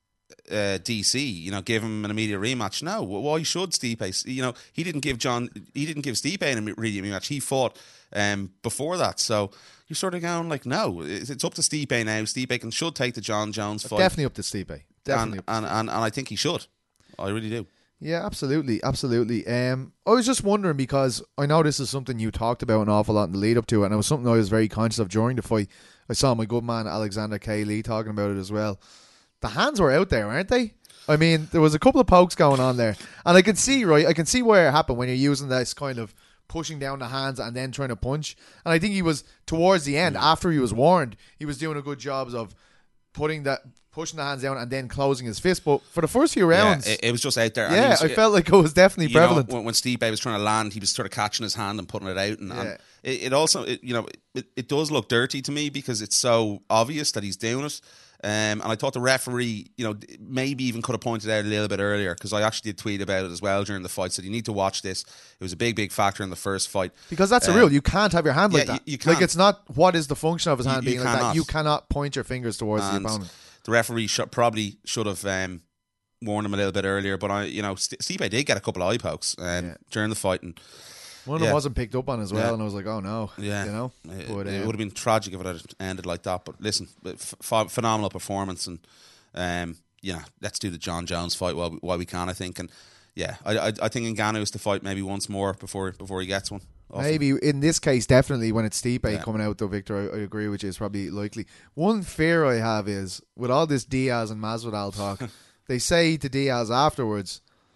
DC, give him an immediate rematch. No, why should Stipe? He didn't give Stipe an immediate rematch. He fought before that, so you're sort of going like, no, it's up to Stipe now. Stipe should take the John Jones fight. Definitely up to Stipe. Definitely, and I think he should. I really do. Yeah, absolutely. I was just wondering, because I know this is something you talked about an awful lot in the lead up to it, and it was something I was very conscious of during the fight. I saw my good man Alexander K. Lee talking about it as well. The hands were out there, aren't they? I mean, there was a couple of pokes going on there, and I can see where it happened when you're using this kind of pushing down the hands and then trying to punch. And I think he was, towards the end, after he was warned, he was doing a good job of pushing the hands down and then closing his fist. But for the first few rounds, it was just out there. Yeah, I felt like it was definitely prevalent. When Stipe was trying to land, he was sort of catching his hand and putting it out, and it also it does look dirty to me because it's so obvious that he's doing it. And I thought the referee, maybe even could have pointed out a little bit earlier, because I actually did tweet about it as well during the fight. Said you need to watch this. It was a big factor in the first fight, because that's a rule. You can't have your hand like that. You can't. Like, it's not what is the function of his hand being like cannot. that. You cannot point your fingers towards the opponent. The referee probably should have warned him a little bit earlier. But Stipe did get a couple of eye pokes during the fight, and one of them wasn't picked up on as well, and I was like, oh no. Yeah. It would have been tragic if it had ended like that. But listen, phenomenal performance, and let's do the John Jones fight while we can, I think. And I think Ngannou is to fight maybe once more before he gets one. Often. Maybe in this case, definitely when it's Stipe coming out though, Victor, I agree with you, it's probably likely. One fear I have is, with all this Diaz and Masvidal talk, they say to Diaz afterwards,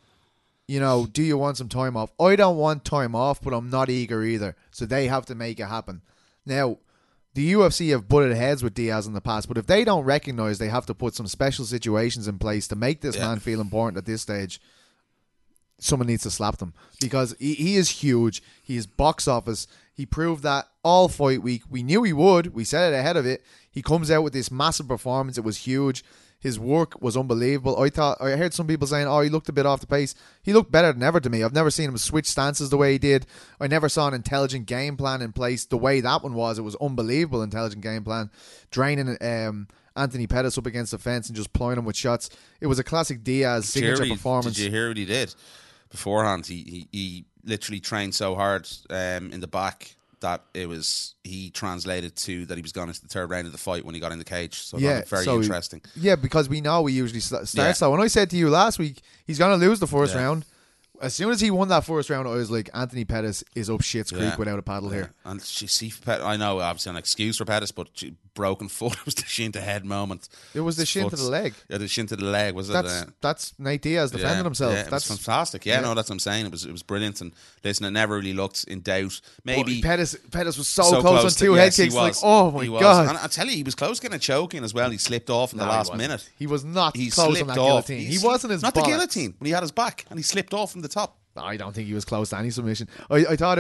do you want some time off? I don't want time off, but I'm not eager either. So they have to make it happen. Now, the UFC have butted heads with Diaz in the past, but if they don't recognise they have to put some special situations in place to make this man feel important at this stage, someone needs to slap them, because he is huge. He is box office. He proved that all fight week. We knew he would. We said it ahead of it. He comes out with this massive performance. It was huge. His work was unbelievable. I heard some people saying, he looked a bit off the pace. He looked better than ever to me. I've never seen him switch stances the way he did. I never saw an intelligent game plan in place the way that one was. It was unbelievable intelligent game plan. Draining Anthony Pettis up against the fence and just plying him with shots. It was a classic Diaz signature performance. Did you hear what he did beforehand? He literally trained so hard in the back that he translated to that he was going into the third round of the fight when he got in the cage. So that was very interesting. Because we know we usually start. So when I said to you last week, he's going to lose the first round. As soon as he won that first round, I was like, Anthony Pettis is up shit's creek without a paddle here. And I know, obviously, an excuse for Pettis, but broken foot. It was the shin to head moment. It was the shin to the leg. Yeah, the shin to the leg. That's Nate Diaz defending himself. Yeah, that's fantastic. Yeah, no, that's what I'm saying. It was brilliant. And listen, it never really looked in doubt. Maybe Pettis was so close on two head kicks. Like, oh my God. And I tell you, he was close getting a choking as well. He slipped off in the last minute. He was not close on that guillotine. He wasn't his not the guillotine, but he had his back and he slipped off from the top. I don't think he was close to any submission. I thought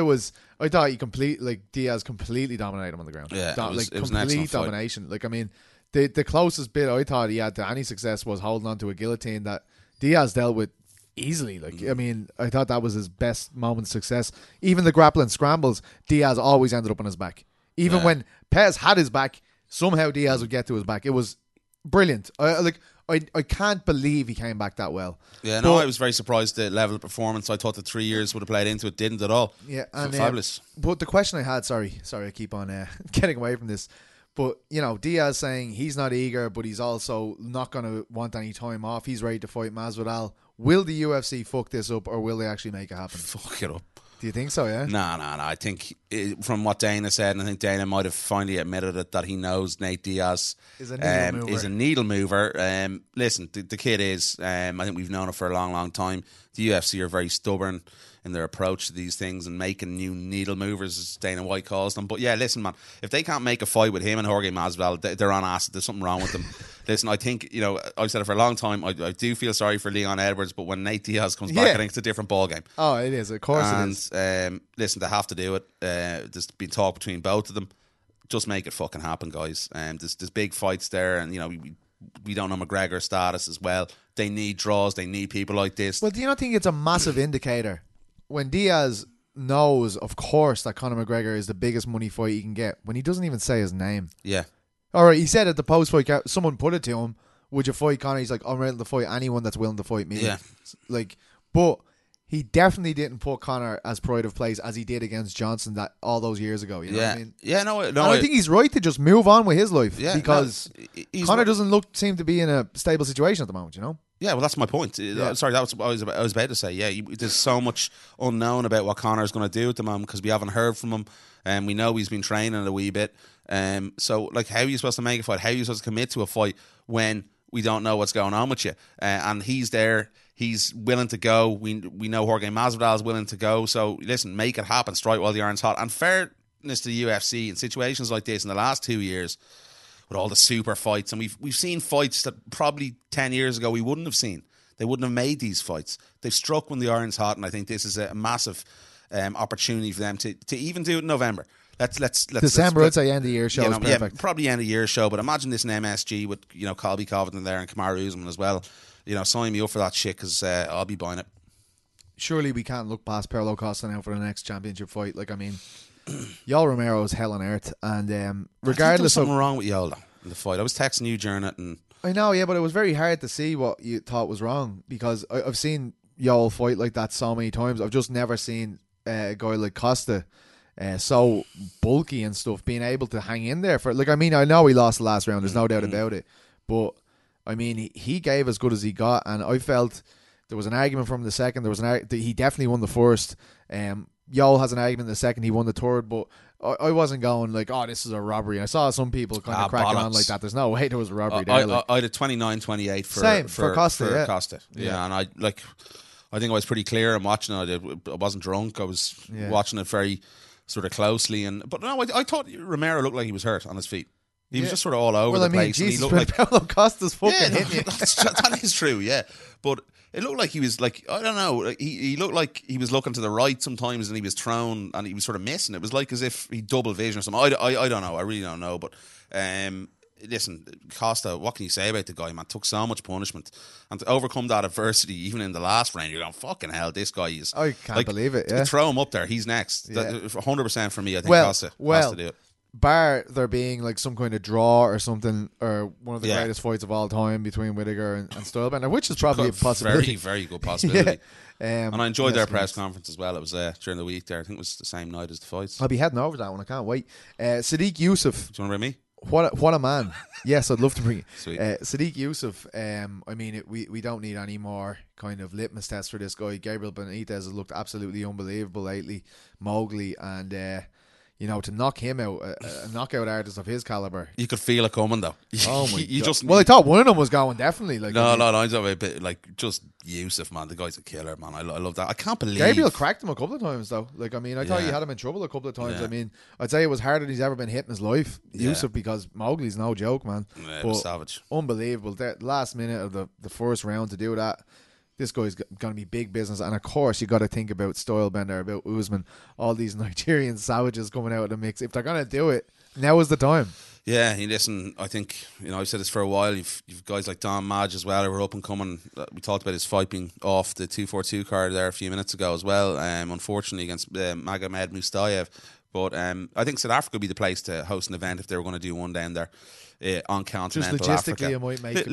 Diaz completely dominated him on the ground. Yeah, it was complete domination. Like, I mean, the closest bit I thought he had to any success was holding on to a guillotine that Diaz dealt with easily. Like, I mean, I thought that was his best moment of success. Even the grappling scrambles, Diaz always ended up on his back. Even when Pettis had his back, somehow Diaz would get to his back. It was brilliant. I can't believe he came back that well. Yeah, no, I was very surprised the level of performance. I thought the 3 years would have played into it. Didn't at all. Yeah, and fabulous. But the question I had, sorry, I keep on getting away from this. But, Diaz saying he's not eager, but he's also not going to want any time off. He's ready to fight Masvidal. Will the UFC fuck this up, or will they actually make it happen? Fuck it up. Do you think so, yeah? No. I think from what Dana said, and I think Dana might have finally admitted it, that he knows Nate Diaz is a needle mover. Listen, the kid is, I think we've known it for a long, long time. The UFC are very stubborn in their approach to these things and making new needle movers, as Dana White calls them. But yeah, listen, man, if they can't make a fight with him and Jorge Masvidal, they're on acid. There's something wrong with them. Listen, I think, I've said it for a long time, I do feel sorry for Leon Edwards, but when Nate Diaz comes back, I think it's a different ballgame. Oh, it is. Of course it is. Listen, they have to do it. There's been talk between both of them. Just make it fucking happen, guys. There's big fights there, and, we don't know McGregor's status as well. They need draws. They need people like this. Well, do you not think it's a massive indicator when Diaz knows, of course, that Conor McGregor is the biggest money fight he can get when he doesn't even say his name? Yeah. All right, he said at the post-fight, someone put it to him, would you fight Conor? He's like, I'm ready to fight anyone that's willing to fight me. Yeah. But he definitely didn't put Conor as pride of place as he did against Johnson all those years ago. You know what I mean? Yeah, no. I think he's right to just move on with his life because Conor right. doesn't seem to be in a stable situation at the moment, Yeah, well, that's my point. Sorry, that was what I was about to say. Yeah, there's so much unknown about what Conor's going to do at the moment because we haven't heard from him, and we know he's been training a wee bit. So, how are you supposed to make a fight? How are you supposed to commit to a fight when we don't know what's going on with you? And he's there. He's willing to go. We know Jorge Masvidal is willing to go. So, listen, make it happen. Strike while the iron's hot. And fairness to the UFC, in situations like this in the last 2 years, with all the super fights, and we've seen fights that probably 10 years ago we wouldn't have seen. They wouldn't have made these fights. They've struck when the iron's hot, and I think this is a massive opportunity for them to even do it in November. Let's December. I'd say end of the year show is perfect. Yeah, probably end of year show. But imagine this in MSG with Colby Covington there and Kamaru Usman as well. Sign me up for that shit because I'll be buying it. Surely we can't look past Paulo Costa now for the next championship fight. Yoel Romero is hell on earth, and regardless of something wrong with Yoel in the fight, I was texting you during it, and I know, yeah, but it was very hard to see what you thought was wrong because I've seen Yoel fight like that so many times. I've just never seen a guy like Costa so bulky and stuff being able to hang in there for. I know he lost the last round. There's no doubt about it, but he gave as good as he got, and I felt there was an argument from the second. He definitely won the first. Yoel has an argument in the second. He won the third, but I wasn't going this is a robbery. I saw some people kind of cracking on like that. There's no way there was a robbery there. I had a 29-28 for Costa. Costa. Yeah, and I think I was pretty clear in watching it. I wasn't drunk. I was watching it very sort of closely. But no, I thought Romero looked like he was hurt on his feet. He was just sort of all over the place. Jesus, and he looked Paulo Costa's fucking hitting you. That is true, yeah. But it looked like he was I don't know. He looked like he was looking to the right sometimes, and he was thrown, and he was sort of missing. It was like as if he double vision or something. I don't know. I really don't know. But listen, Costa, what can you say about the guy, man? Took so much punishment, and to overcome that adversity, even in the last round, you're going, fucking hell, this guy is. I can't believe it. Yeah, throw him up there. He's next. 100% for me. I think Costa has to do it. Bar there being some kind of draw or something, or one of the greatest fights of all time between Whittaker and Stylebender, which is probably a possibility. Very, very good possibility. And I enjoyed their press conference as well. It was during the week there. I think it was the same night as the fights. I'll be heading over to that one. I can't wait. Sadiq Youssef. Do you want to bring me? What a man. Yes, I'd love to bring you. Sweet. Sadiq Youssef, we don't need any more kind of litmus tests for this guy. Gabriel Benitez has looked absolutely unbelievable lately. Mowgli, and to knock him out, a knockout artist of his caliber. You could feel it coming, though. Oh my God. I thought one of them was going, definitely. No, I don't a bit just Youssef, man. The guy's a killer, man. I love that. I can't believe Gabriel cracked him a couple of times, though. I thought he had him in trouble a couple of times. Yeah. I'd say it was harder than he's ever been hit in his life, Youssef, because Mowgli's no joke, man. Yeah, it was savage. Unbelievable. That last minute of the first round to do that. This guy's going to be big business. And of course, you got to think about Stylebender, about Usman, all these Nigerian savages coming out of the mix. If they're going to do it, now is the time. Yeah, listen, I think, I've said this for a while. You've guys like Don Madge as well who are up and coming. We talked about his fight being off the 242 card there a few minutes ago as well, unfortunately, against Magomed Mustayev. But I think South Africa would be the place to host an event if they were going to do one down there. On continental just logistically, Africa. it might make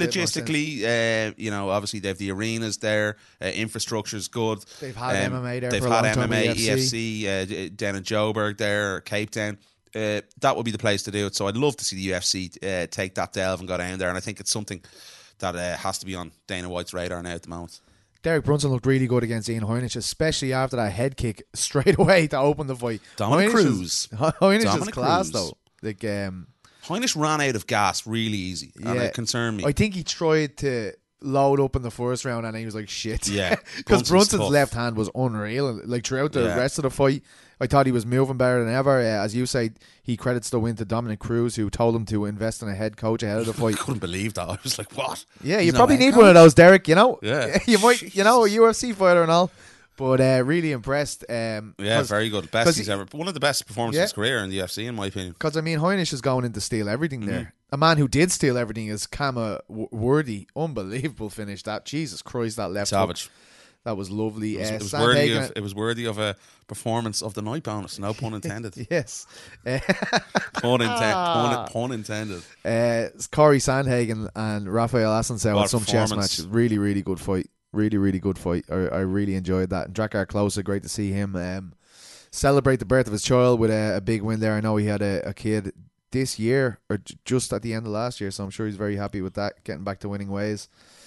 obviously they have the arenas there, infrastructure is good. They've had MMA there. They've for had a long MMA, time EFC down in Joburg there, Cape Town. That would be the place to do it. So I'd love to see the UFC take that delve and go down there. And I think it's something that has to be on Dana White's radar now at the moment. Derek Brunson looked really good against Ian Heinisch, especially after that head kick straight away to open the fight. Dominic Cruz. Heinisch is class though. Heinisch ran out of gas really easy, and it concerned me. I think he tried to load up in the first round, and he was like, shit. Yeah. Because Brunson's tough. left hand was unreal. Like, throughout the Yeah. rest of the fight, I thought he was moving better than ever. As you say, he credits the win to Dominic Cruz, who told him to invest in a head coach ahead of the I fight. couldn't believe that. I was like, what? Yeah, He's you no probably head need coach? one of those, Derek, you know? Yeah. You might, you know, a UFC fighter and all. But really impressed. Yeah, very good. Best he's ever. One of the best performances of his career in the UFC, in my opinion. Because, I mean, Heinisch is going in to steal everything there. A man who did steal everything is Kama Worthy. Unbelievable finish. That, Jesus Christ, that left Savage. hook. That was lovely. It was Sandhagen- it was worthy of a performance of the night bonus. No pun intended. Yes. Pun intended. Corey Sandhagen and Rafael Assunção What had some chess performance. match. Really, really good fight. Really, really good fight. I really enjoyed that. And Drakkar Klose, great to see him celebrate the birth of his child with a big win there. I know he had a kid this year, or just at the end of last year, so I'm sure he's very happy with that, getting back to winning ways.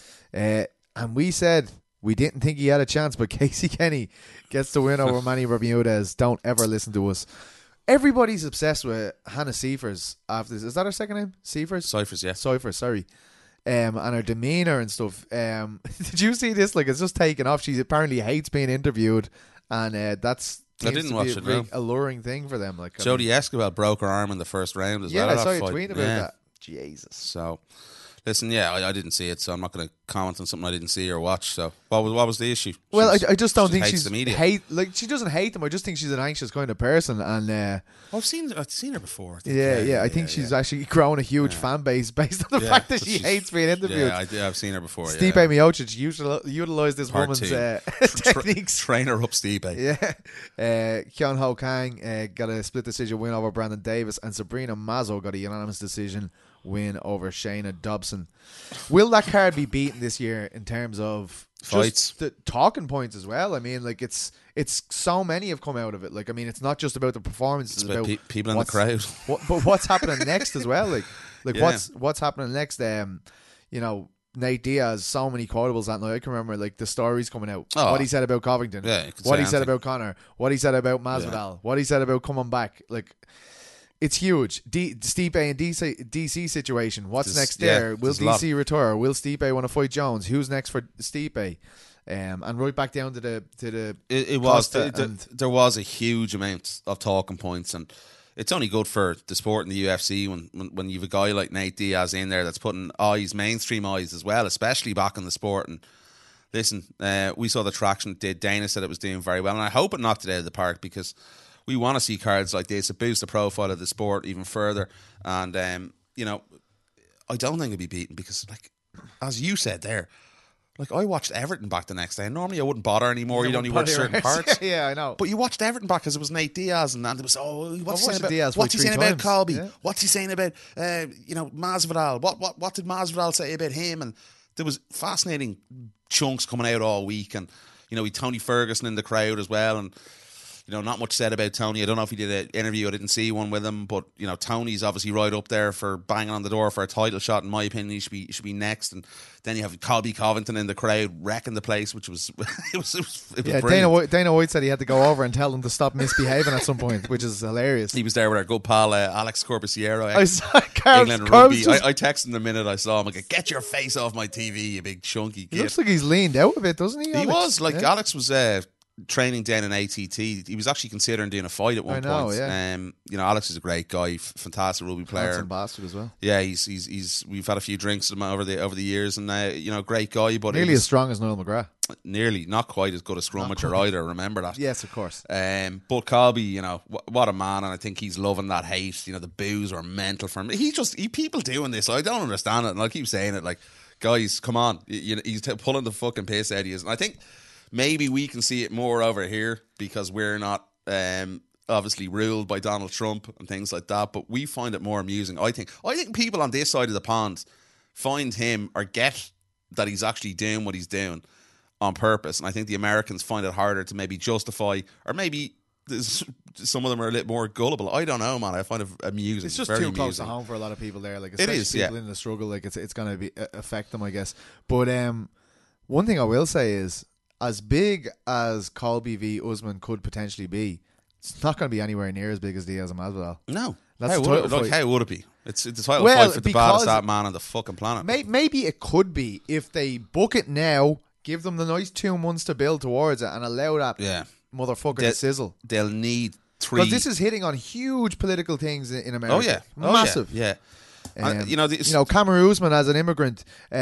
And we said we didn't think he had a chance, but Casey Kenny gets the win over Manny Bermudez. Don't ever listen to us. Everybody's obsessed with Hannah Seifers after this. Is that her second name? Seifers? Cyphers, yeah. Cyphers, sorry. And her demeanour and stuff. Did you see this? Like, it's just taken off. She apparently hates being interviewed, and that's I didn't watch a it, very no. alluring thing for them. Like, Jodie Escobar broke her arm in the first round as well. I of saw that you fight. tweeting about Yeah. that. Jesus. So, listen, yeah, I didn't see it, so I'm not going to comment on something I didn't see or watch. So, what was the issue? Well, I just don't think hates she's the media. she doesn't hate them. I just think she's an anxious kind of person, and I've seen her before. I think. I think she's actually grown a huge fan base based on the fact that she hates being interviewed. Yeah, I've seen her before. Stipe Miocic utilised this Part woman's two. techniques. Train her up, Stipe. Yeah. Kyung Ho Kang got a split decision win over Brandon Davis, and Sabrina Mazzo got a unanimous decision win over Shayna Dobson. Will that card be beaten this year in terms of Fights? just the talking points as well? I mean, like, it's so many have come out of it. Like, I mean, it's not just about the performance; It's about people in the what's- crowd. but what's happening next as well? Like Yeah. what's happening next? You know, Nate Diaz, so many quotables that night. I can remember like the stories coming out. Oh. What he said about Covington. Yeah, you could what say he said anything. about Connor. What he said about Masvidal. What he said about coming back. Like, it's huge. Stipe and DC situation. What's There's- next there? yeah, Will there's a lot. DC retire? Will Stipe want to fight Jones? Who's next for Stipe? And right back down to the It was Costa there was a huge amount of talking points, and it's only good for the sport and the UFC when you've a guy like Nate Diaz in there that's putting mainstream eyes as well, especially back in the sport. And listen, we saw the traction it did. Dana said it was doing very well, and I hope it knocked it out of the park, because we want to see cards like this. It boosts the profile of the sport even further. And you know, I don't think it'll be beaten because, like, as you said there, like, I watched Everton back the next day. Normally I wouldn't bother anymore. You'd only watch certain parts. Yeah, I know. But you watched Everton back because it was Nate Diaz, and it was, what's he saying about, Diaz what's he like saying 3 about times. Colby? Yeah. What's he saying about Masvidal? What did Masvidal say about him? And there was fascinating chunks coming out all week, and with Tony Ferguson in the crowd as well, and not much said about Tony. I don't know if he did an interview. I didn't see one with him, but Tony's obviously right up there for banging on the door for a title shot. In my opinion, he should be next. And then you have Colby Covington in the crowd wrecking the place, which was it was Yeah, brilliant. Dana White said he had to go over and tell them to stop misbehaving at some point, which is hilarious. He was there with our good pal Alex Corbusiero, I saw Carl, England Carl's rugby. just- I texted him the minute I saw him. I go, "Get your face off my TV, you big chunky He kid." looks like he's leaned out a bit, doesn't he? He Alex? was like Yeah. Alex was training down in ATT. He was actually considering doing a fight at one I know, point. yeah. Alex is a great guy, fantastic rugby player. Handsome bastard as well. Yeah, he's we've had a few drinks with him over the years, and great guy, but Nearly as strong as Noel McGrath. nearly not quite as good a scrummager either. Remember that. Yes, of course. But Colby, what a man, and I think he's loving that hate. The boos are mental for him. People doing this. I don't understand it, and I keep saying it. Like, guys, come on, he's pulling the fucking piss out of you, and I think maybe we can see it more over here because we're not obviously ruled by Donald Trump and things like that. But we find it more amusing. I think people on this side of the pond find him or get that he's actually doing what he's doing on purpose, and I think the Americans find it harder to maybe justify, or maybe some of them are a little more gullible. I don't know, man. I find it amusing. It's just very too close to amusing. home for a lot of people there. Like, It especially is, people yeah. in the struggle. Like, it's going to be affect them, I guess. But one thing I will say is, as big as Colby v Usman could potentially be, it's not going to be anywhere near as big as Diaz and Masvidal. No, That's how the would title fight. how would it be? It's the title fight for the baddest man on the fucking planet. Maybe it could be if they book it now, give them the nice 2 months to build towards it, and allow that motherfucker to sizzle. They'll need 3. Because this is hitting on huge political things in America. Oh yeah, massive. Yeah. Kamaru Usman as an immigrant,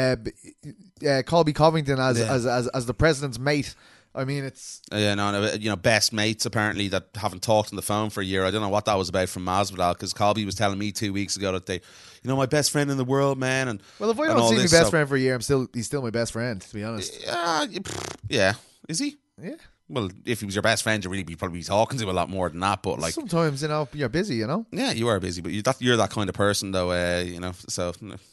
Colby Covington as the president's mate. I mean, it's best mates apparently that haven't talked on the phone for a year. I don't know what that was about from Masvidal, because Colby was telling me 2 weeks ago that my best friend in the world, man. And well, if I don't see my best friend for a year, he's still my best friend, to be honest. Yeah, is he? Yeah. Well, if he was your best friend, you'd probably be talking to him a lot more than that. But like sometimes, you're busy. Yeah, you are busy, but you're that kind of person, though. So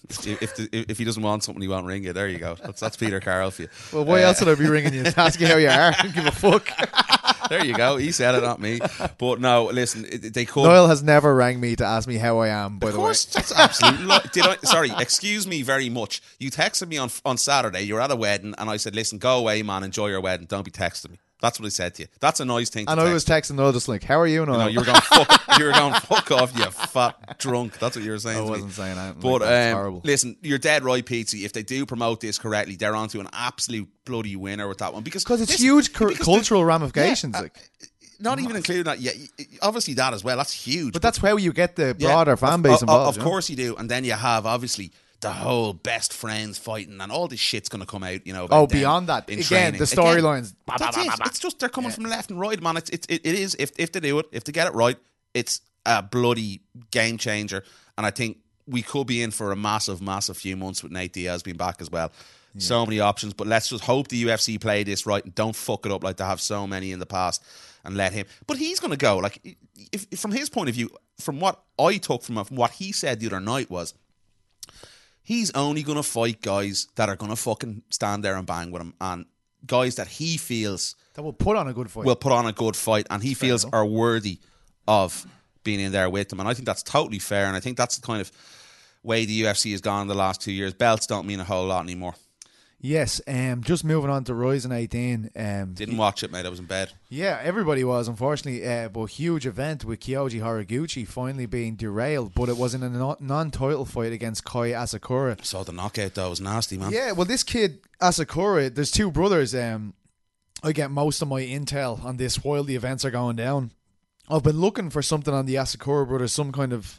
if he doesn't want something, he won't ring you. There you go. That's Peter Carroll for you. Well, why else would I be ringing you to ask you how you are? I don't give a fuck. There you go. He said it, not me. But no, listen, they could. Noel has never rang me to ask me how I am. By the way, that's absolutely. Sorry, excuse me very much. You texted me on Saturday. You were at a wedding, and I said, "Listen, go away, man. Enjoy your wedding. Don't be texting me." That's what I said to you. That's a nice thing. And I was texting Noel just like, "How are you?" No, you were going fuck off, you fat drunk. That's what you were saying. I to wasn't me. saying that. But that's horrible. Listen, you're dead right, Petey. If they do promote this correctly, they're onto an absolute bloody winner with that one, because it's huge cultural ramifications. Not even including that. Yeah, obviously that as well. That's huge. But that's how you get the broader fan base involved. Of course you do. And then you have obviously the whole best friends fighting, and all this shit's going to come out, beyond that, again, the storylines. That's it. It's just they're coming from left and right, man. It is if they do it, if they get it right, it's a bloody game changer. And I think we could be in for a massive, massive few months with Nate Diaz being back as well. Yeah. So many options, but let's just hope the UFC play this right and don't fuck it up like they have so many in the past, and let him. But he's going to go, like, if from his point of view, from what I took from what he said the other night was, he's only going to fight guys that are going to fucking stand there and bang with him, and guys that he feels that will put on a good fight. And he feels are worthy of being in there with him. And I think that's totally fair, and I think that's the kind of way the UFC has gone in the last 2 years. Belts don't mean a whole lot anymore. Yes, just moving on to Rizin 18. Didn't watch it, mate. I was in bed. Yeah, everybody was, unfortunately. But huge event with Kyoji Horiguchi finally being derailed, but it was in a non-title fight against Kai Asakura. I saw the knockout, though. It was nasty, man. Yeah, well, this kid, Asakura, there's two brothers. I get most of my intel on this while the events are going down. I've been looking for something on the Asakura brothers, some kind of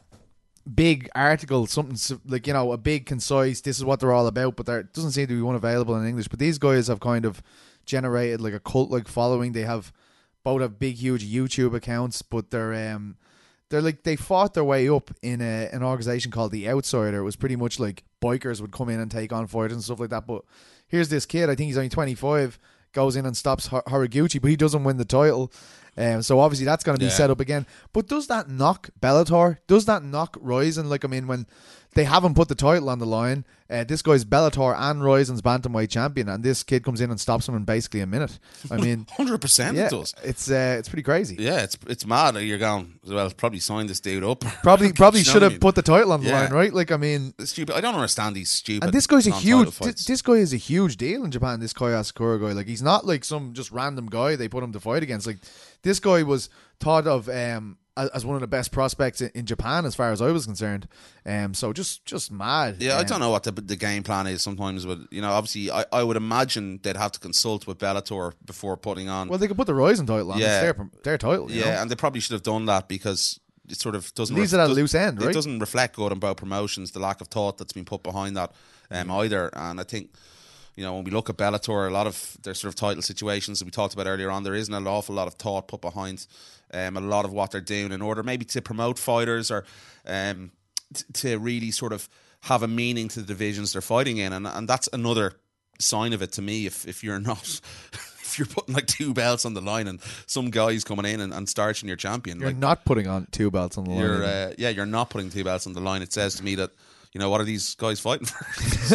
big article, something like, a big concise, this is what they're all about, but there doesn't seem to be one available in English. But these guys have kind of generated like a cult like following. They both have big huge YouTube accounts, but they're like, they fought their way up in an organization called The Outsider. It was pretty much like bikers would come in and take on fighters and stuff like that. But here's this kid, I think he's only 25, goes in and stops Horiguchi, but he doesn't win the title. So obviously that's going to be set up again. But does that knock Bellator? Does that knock Rizin? Like, I mean, when they haven't put the title on the line, this guy's Bellator and Rizin's bantamweight champion, and this kid comes in and stops him in basically a minute. I mean, 100% it does. It's pretty crazy. Yeah, it's mad. You're going, well, probably sign this dude up. Probably should have put the title on the line, right? Like, I mean, it's stupid. I don't understand these stupid. And this guy's this guy is a huge deal in Japan. This Kai Asakura guy, like, he's not like some just random guy they put him to fight against. Like, this guy was thought of as one of the best prospects in Japan, as far as I was concerned. So just mad. Yeah, I don't know what the game plan is sometimes, but obviously I would imagine they'd have to consult with Bellator before putting on. Well, they could put the Rizin title on. Yeah. It's their title. And they probably should have done that, because it sort of doesn't leaves it at a loose end, right? It doesn't reflect good on both promotions, the lack of thought that's been put behind that either. And I think, when we look at Bellator, a lot of their sort of title situations that we talked about earlier on, there isn't an awful lot of thought put behind a lot of what they're doing in order maybe to promote fighters, or to really sort of have a meaning to the divisions they're fighting in. And that's another sign of it to me. If you're not, if you're putting like 2 belts on the line and some guy's coming in and starching your champion. You're not putting on 2 belts on the line. You're not putting 2 belts on the line. It says to me that, what are these guys fighting for?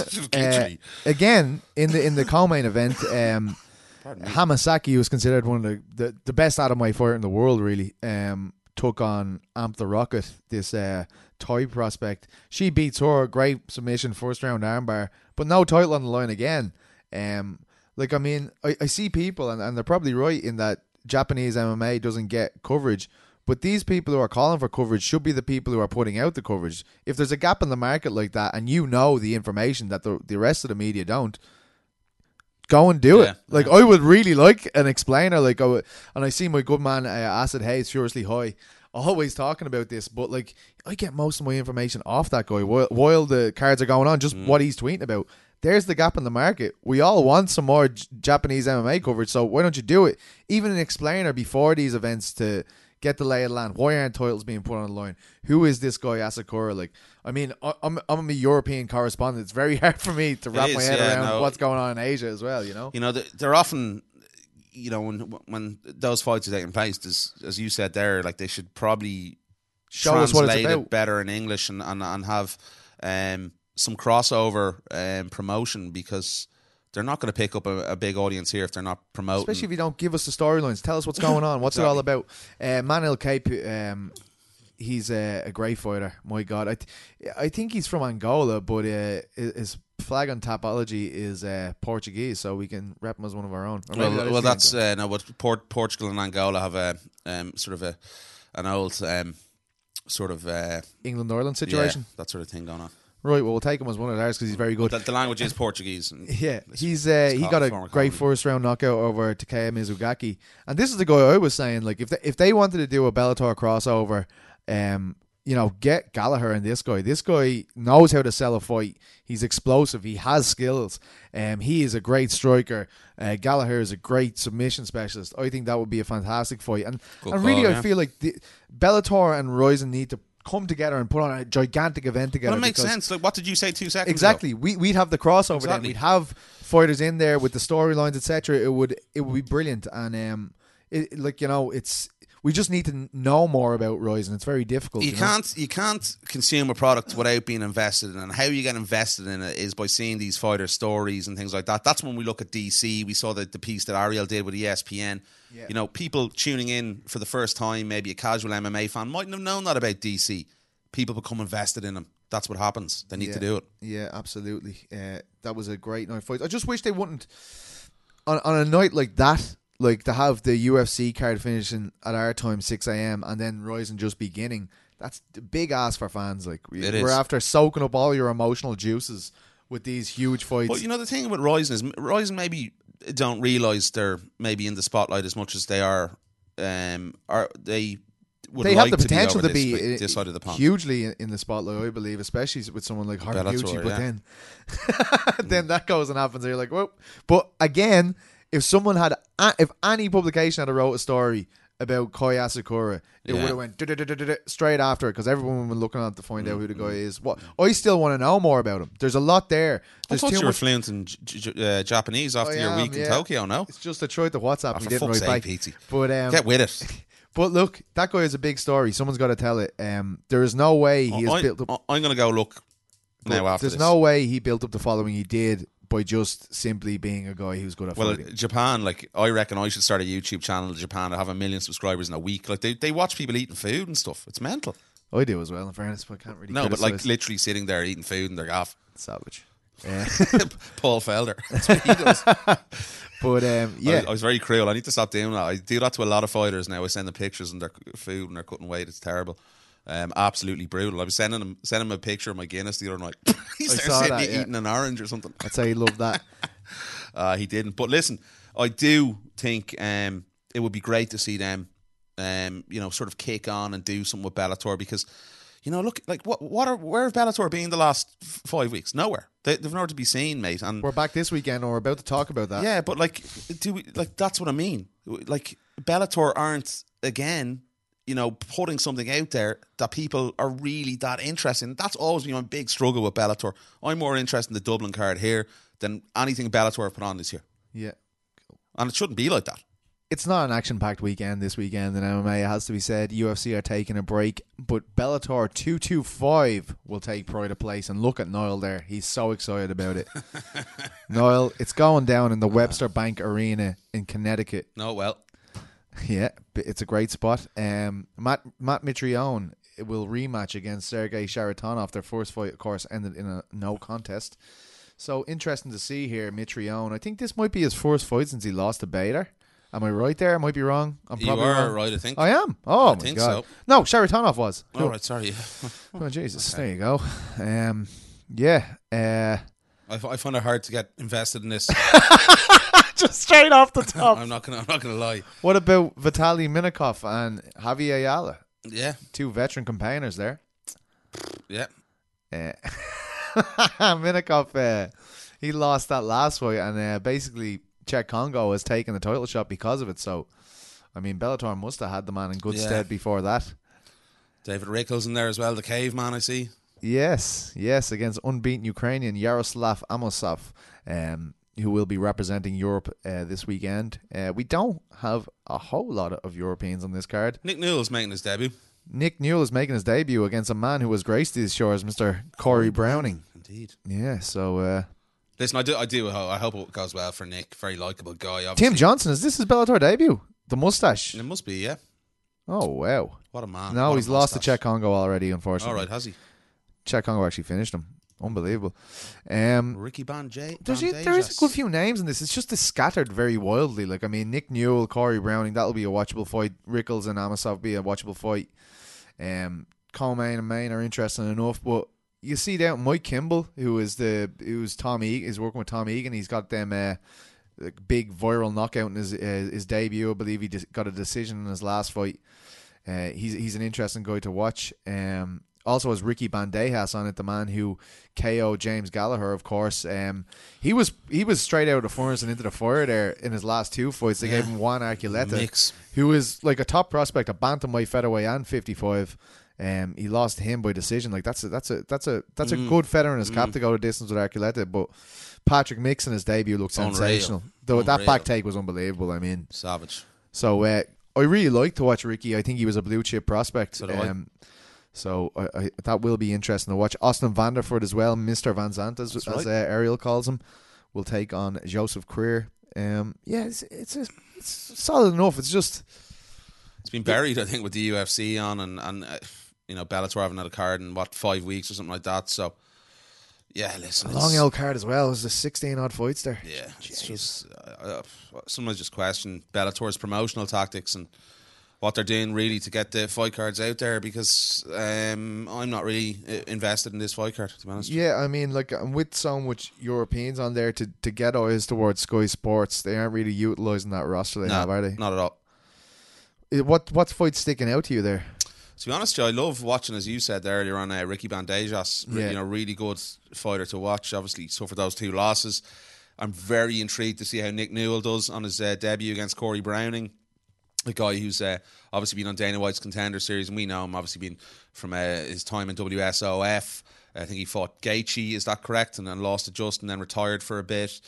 Again, in the co-main event, Hamasaki, who was considered one of the best Atomite fighter in the world, really, took on Amp the Rocket, this Thai prospect. She beats her, great submission, first round armbar, but no title on the line again. Like, I mean, I see people, and they're probably right in that Japanese MMA doesn't get coverage, But these people who are calling for coverage should be the people who are putting out the coverage. If there's a gap in the market like that, and you know the information that the rest of the media don't, go and do it. Like, I would really like an explainer. Like, and I see my good man Acid Hayes, Furiously High, always talking about this. But like, I get most of my information off that guy while the cards are going on. Just what he's tweeting about. There's the gap in the market. We all want some more Japanese MMA coverage. So why don't you do it? Even an explainer before these events to get the lay of the land. Why aren't titles being put on the line? Who is this guy Asakura? Like, I mean, I'm a European correspondent. It's very hard for me to wrap my head around what's going on in Asia as well. You know, they're often, when those fights are taking place, as you said there, like they should probably show us what it's about it better in English and have some crossover promotion, because they're not going to pick up a big audience here if they're not promoting. Especially if you don't give us the storylines. Tell us what's going on. What's exactly. it all about? Manel Cape, he's a great fighter. My God. I think he's from Angola, but his flag on Tapology is Portuguese, so we can rep him as one of our own. Well, that's Portugal and Angola have a sort of an old sort of England-Ireland situation. Yeah, that sort of thing going on. Right, well, we'll take him as one of ours because he's very good. The language is Portuguese. Yeah, he got a great first round knockout over Takeya Mizugaki, and this is the guy I was saying. Like, if they wanted to do a Bellator crossover, get Gallagher and this guy. This guy knows how to sell a fight. He's explosive. He has skills. He is a great striker. Gallagher is a great submission specialist. I think that would be a fantastic fight. And really, I feel like Bellator and Rizin need to come together and put on a gigantic event together. Well, it makes sense. Like, what did you say 2 seconds exactly. ago? We'd have the crossover then. We'd have fighters in there with the storylines, etc. It would be brilliant. And we just need to know more about Rizin. It's very difficult. You can't consume a product without being invested in it. And how you get invested in it is by seeing these fighter stories and things like that. That's when we look at DC. We saw the piece that Ariel did with ESPN. Yeah. People tuning in for the first time, maybe a casual MMA fan, mightn't have known that about DC. People become invested in them. That's what happens. They need to do it. Yeah, absolutely. That was a great night fight. I just wish they wouldn't, on a night like that, like to have the UFC card finishing at our time 6 a.m. and then Rizin just beginning. That's a big ask for fans. Like, we're after soaking up all your emotional juices with these huge fights. But the thing with Rizin is Rizin maybe don't realise they're maybe in the spotlight as much as they are. They have the potential to be this side of the pond. Hugely in the spotlight, I believe, especially with someone like Haraguchi. But then that goes and happens, and you're like, whoa. But again, if any publication had wrote a story about Koi Asakura, it would have went straight after it, because everyone would be looking at to find out who the guy is. What I still want to know more about him. There's a lot there. I thought you were fluent in Japanese after your week in Tokyo. No, it's just I tried to WhatsApp. For fuck's sake, Petey. But get with it. But look, that guy is a big story. Someone's got to tell it. There is no way he has built up. I'm going to go look now after this. There's no way he built up the following he did by just simply being a guy who's good at fighting. Well, Japan, like, I reckon I should start a YouTube channel in Japan to have 1 million subscribers in a week. Like, they watch people eating food and stuff. It's mental. I do as well, in fairness, but I can't really No, but like literally sitting there eating food and they're gaff. Savage. Paul Felder. That's what he does. But I was very cruel. I need to stop doing that. I do that to a lot of fighters now. I send them pictures of their food and they're cutting weight. It's terrible. Absolutely brutal. I was sending him a picture of my Guinness the other night. He's there sitting eating an orange or something. I'd say he loved that. He didn't. But listen, I do think it would be great to see them sort of kick on and do something with Bellator, because look, like where have Bellator been the last 5 weeks? Nowhere. They've nowhere to be seen, mate. And we're back this weekend, and we're about to talk about that. Yeah, but that's what I mean. Like, Bellator aren't again, putting something out there that people are really that interested in. That's always been my big struggle with Bellator. I'm more interested in the Dublin card here than anything Bellator have put on this year. Yeah, and it shouldn't be like that. It's not an action-packed weekend this weekend in MMA, it has to be said. UFC are taking a break, but Bellator 225 will take pride of place. And look at Niall there. He's so excited about it. Niall, it's going down in the Webster Bank Arena in Connecticut. No, well. Yeah, it's a great spot. Matt Mitrione will rematch against Sergei Sharatonov. Their first fight, of course, ended in a no contest. So, interesting to see here, Mitrione. I think this might be his first fight since he lost to Bader. Am I right there? I might be wrong. I'm You probably are wrong. right, I think. I am. Oh, I my think God. so. No, Sharatonov was. All right, sorry. Oh, Jesus. Okay. There you go. Yeah. I find it hard to get invested in this. Just straight off the top. I'm not gonna lie. What about Vitaly Minikov and Javier Ayala? Yeah, 2 veteran campaigners there. yeah. Minikov, he lost that last fight, and basically Czech Congo has taken the title shot because of it. So, I mean, Bellator must have had the man in good stead before that. David Rickles in there as well, the caveman, I see. Yes, against unbeaten Ukrainian Yaroslav Amosov, who will be representing Europe this weekend. We don't have a whole lot of Europeans on this card. Nick Newell's making his debut. Nick Newell is making his debut against a man who has graced these shores, Mr. Corey Browning. Indeed. Yeah, so... Listen, I hope it goes well for Nick. Very likeable guy, obviously. Tim Johnson, is this his Bellator debut? The mustache? It must be, yeah. Oh, wow. What a man. No, What a he's lost to mustache. Czech Congo already, unfortunately. All right, has he? Czech Congo actually finished him. Unbelievable. Ricky Bandejas. There is a good few names in this. It's just scattered very wildly. Like, I mean, Nick Newell, Corey Browning, that'll be a watchable fight. Rickles and Amosov will be a watchable fight. Coleman and Main are interesting enough, but you see down Mike Kimball, who's Tom Egan, is working with Tom Egan. He's got them big viral knockout in his debut. I believe he got a decision in his last fight. He's an interesting guy to watch. Also has Ricky Bandejas on it, the man who KO'd James Gallagher, of course. He was straight out of the furnace and into the fire there in his last 2 fights. They gave him Juan Archuleta, who is like a top prospect, a bantamweight, featherweight, and 55. He lost to him by decision. Like that's a good feather in his cap to go the distance with Archuleta. But Patrick Mixon, his debut looked sensational. Though that back take was unbelievable. I mean, savage. So I really like to watch Ricky. I think he was a blue chip prospect. So I that will be interesting to watch. Austin Vanderford as well, Mr. Van Zandt as Ariel calls him, will take on Joseph Creer. It's solid enough. It's just it's been buried, I think, with the UFC on and Bellator haven't had a card in 5 weeks or something like that. So yeah, listen, a long old card as well. There's 16 odd fights there. Yeah, it's just sometimes just question Bellator's promotional tactics and what they're doing really to get the fight cards out there, because I'm not really invested in this fight card, to be honest. Yeah, I mean, like, with so much Europeans on there to get eyes towards Sky Sports, they aren't really utilising that roster they have, are they? Not at all. What fight's sticking out to you there? To be honest, Joe, I love watching, as you said earlier on, Ricky Bandejas. Really good fighter to watch. Obviously, suffered those 2 losses. I'm very intrigued to see how Nick Newell does on his debut against Corey Browning. A guy who's obviously been on Dana White's Contender Series, and we know him obviously been from his time in WSOF. I think he fought Gaethje, is that correct? And then lost to Justin, then retired for a bit.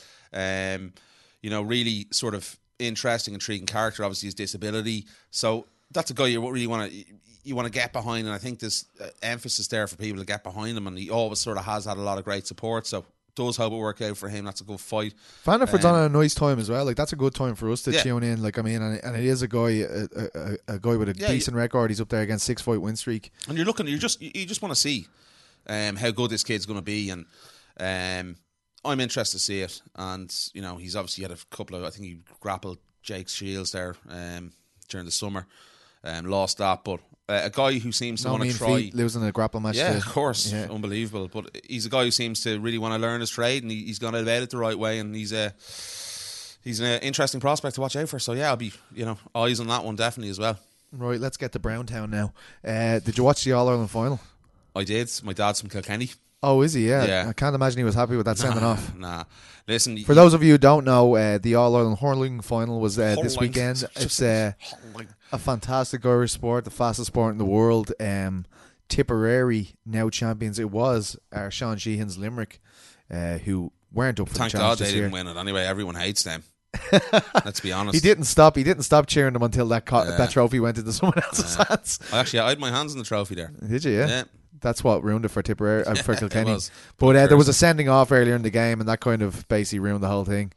Really sort of interesting, intriguing character. Obviously, his disability. So that's a guy you really want to get behind, and I think there's emphasis there for people to get behind him, and he always sort of has had a lot of great support. So does hope it work out for him. That's a good fight. Vanderford's on a nice time as well. Like, that's a good time for us to tune in. Like, I mean, and it is a guy with a decent record. He's up there against 6-fight win streak. And you just want to see how good this kid's going to be, and I'm interested to see it. And he's obviously had a couple of. I think he grappled Jake Shields there during the summer, lost that, but. A guy who seems to want to try losing a grapple match. Yeah, of course, unbelievable. But he's a guy who seems to really want to learn his trade, and he's gone about it the right way. And he's an interesting prospect to watch out for. So yeah, I'll be eyes on that one definitely as well. Right, let's get to Browntown now. Did you watch the All Ireland final? I did. My dad's from Kilkenny. Oh, is he? Yeah. I can't imagine he was happy with that sending off. Nah. Listen, for those of you who don't know, the All Ireland hurling final was this weekend. It's a fantastic Irish sport, the fastest sport in the world. Tipperary, now champions. It was Sean Sheehan's Limerick, who weren't up for Thank the challenge God they didn't win it. Anyway, everyone hates them. Let's be honest. He didn't stop cheering them until that trophy went into someone else's hands. I had my hands on the trophy there. Did you? Yeah. That's what ruined it for Tipperary, for Kilkenny. But there was a sending off earlier in the game, and that kind of basically ruined the whole thing.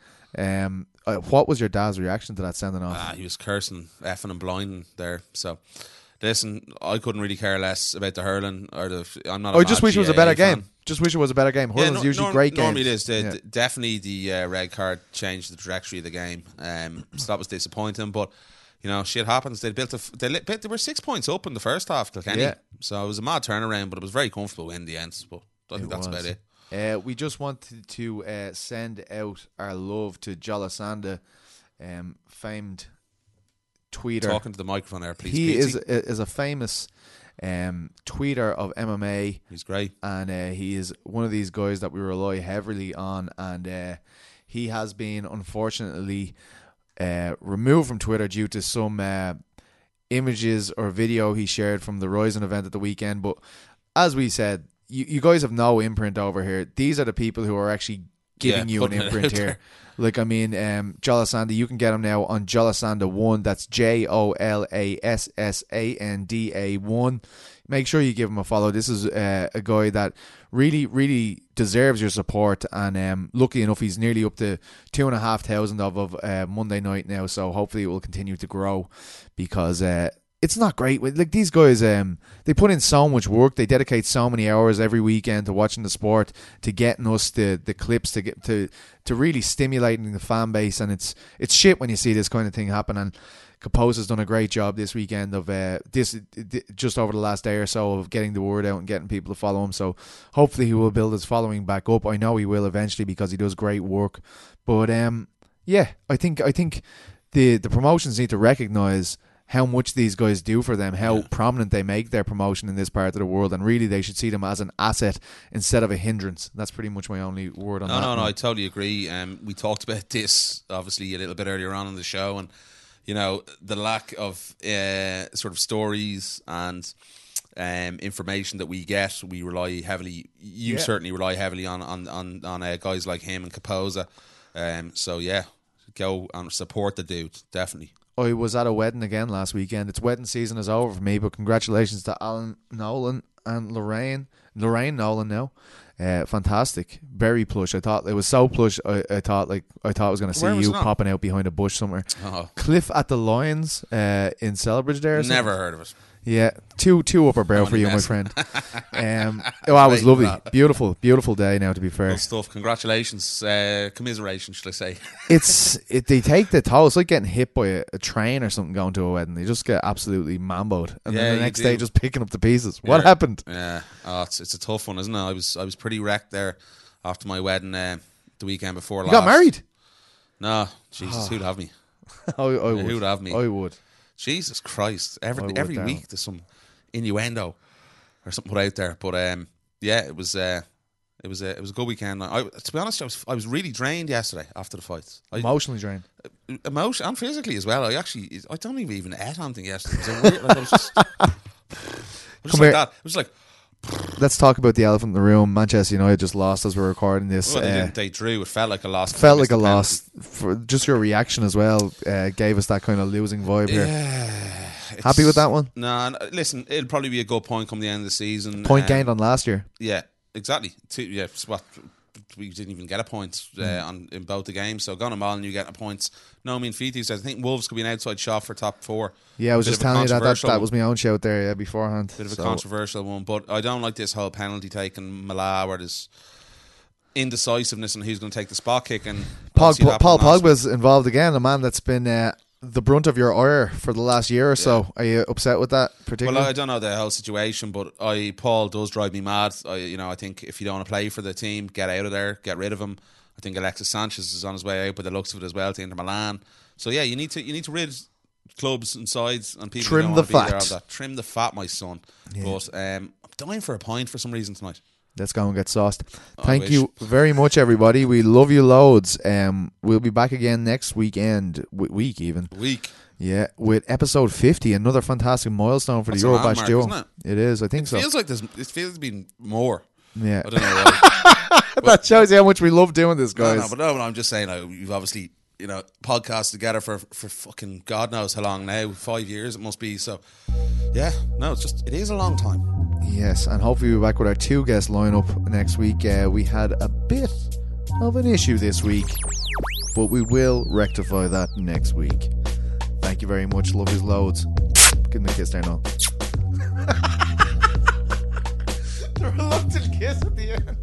What was your dad's reaction to that sending off? He was cursing, effing and blinding there. So, Listen, I couldn't really care less about the hurling or the. I'm not. I just wish it was a better fan. game. Just wish it was a better game. Hurling's usually great games. Normally it is. Definitely the red card changed the trajectory of the game. So that was disappointing, but. Shit happens. They were 6 points up in the first half, Kilkenny. Yeah. So it was a mad turnaround, but it was very comfortable in the end. But I think that's about it. We just wanted to send out our love to Jolasanda, famed tweeter. Talking to the microphone there, please. He is a famous tweeter of MMA. He's great. And he is one of these guys that we rely heavily on. And he has been, unfortunately... removed from Twitter due to some images or video he shared from the Rising event at the weekend. But as we said, you guys have no imprint over here. These are the people who are actually giving you an imprint here. Like, I mean, Jolasanda, you can get him now on Jolasanda1. That's JOLASSANDA1. Make sure you give him a follow. This is a guy that really, really deserves your support. And lucky enough, he's nearly up to 2,500 of Monday night now. So hopefully it will continue to grow because it's not great. Like, these guys, they put in so much work. They dedicate so many hours every weekend to watching the sport, to getting us the clips, to really stimulating the fan base. And it's shit when you see this kind of thing happen. And Caposa's done a great job this weekend of just over the last day or so of getting the word out and getting people to follow him. So hopefully he will build his following back up. I know he will eventually because he does great work. But I think the promotions need to recognise how much these guys do for them, how prominent they make their promotion in this part of the world, and really they should see them as an asset instead of a hindrance. That's pretty much my only word on that. No, I totally agree. We talked about this obviously a little bit earlier on in the show, and the lack of sort of stories and information that we get, we rely heavily. You certainly rely heavily on guys like him and Caposa. So go and support the dude, definitely. I was at a wedding again last weekend. It's wedding season is over for me, but congratulations to Alan Nolan and Lorraine Nolan now. Fantastic, very plush. I thought it was so plush. I thought I was going to see you popping out behind a bush somewhere. Cliff at the Lions in Celbridge there. Never heard of it. Yeah, two upper brow for you, my friend. It was lovely, beautiful day. Now, to be fair, good stuff. Congratulations, commiseration, should I say? They take the toll. It's like getting hit by a train or something going to a wedding. They just get absolutely mamboed, and then the next day just picking up the pieces. What happened? Yeah, it's a tough one, isn't it? I was pretty wrecked there after my wedding the weekend before. You got married? No, Jesus, who'd have me? I would. Who'd have me? I would. Jesus Christ! Every week there's some innuendo or something put out there, but it was a good weekend. To be honest, I was really drained yesterday after the fights. Emotionally drained, and physically as well. I don't even ate anything yesterday. I was just like that. It was like. Let's talk about the elephant in the room. Manchester United just lost as we're recording this. Well, they didn't. They drew. It felt like a loss. Felt like a loss. For just your reaction as well gave us that kind of losing vibe here. Happy with that one? No, listen, it'll probably be a good point come the end of the season. Point gained on last year. Yeah, exactly. We didn't even get a point in both the games. So going on, you getting points. No mean feat these days. I think Wolves could be an outside shot for top 4. Yeah, I was just telling you that was my own shout there beforehand. Bit of a controversial one, but I don't like this whole penalty taking Mala where there's indecisiveness on who's going to take the spot kick. And Paul Pogba's involved again, a man that's been the brunt of your ire for the last year or so. Are you upset with that particularly? Well, I don't know the whole situation, but Paul does drive me mad. I think if you don't want to play for the team, get out of there, get rid of him. I think Alexis Sanchez is on his way out by the looks of it as well to Inter Milan. So yeah, you need to rid clubs and sides and people. Trim who don't the want to be fat. there of that. Trim the fat, my son. Yeah. But I'm dying for a pint for some reason tonight. Let's go and get sauced. Thank you very much, everybody. We love you loads. We'll be back again next weekend. Week. Yeah, with episode 50, another fantastic milestone for the Eurobash duo. Isn't it? It is, I think so. It feels like it feels to be more. Yeah. I don't know why. That shows you how much we love doing this, guys. No, but I'm just saying, you've obviously, podcasted together for fucking God knows how long now, 5 years it must be. So, yeah, no, it is a long time. Yes, and hopefully we'll be back with our 2 guest lineup next week. We had a bit of an issue this week, but we will rectify that next week. Thank you very much. Love is loads. Give him a kiss there now. The reluctant kiss at the end.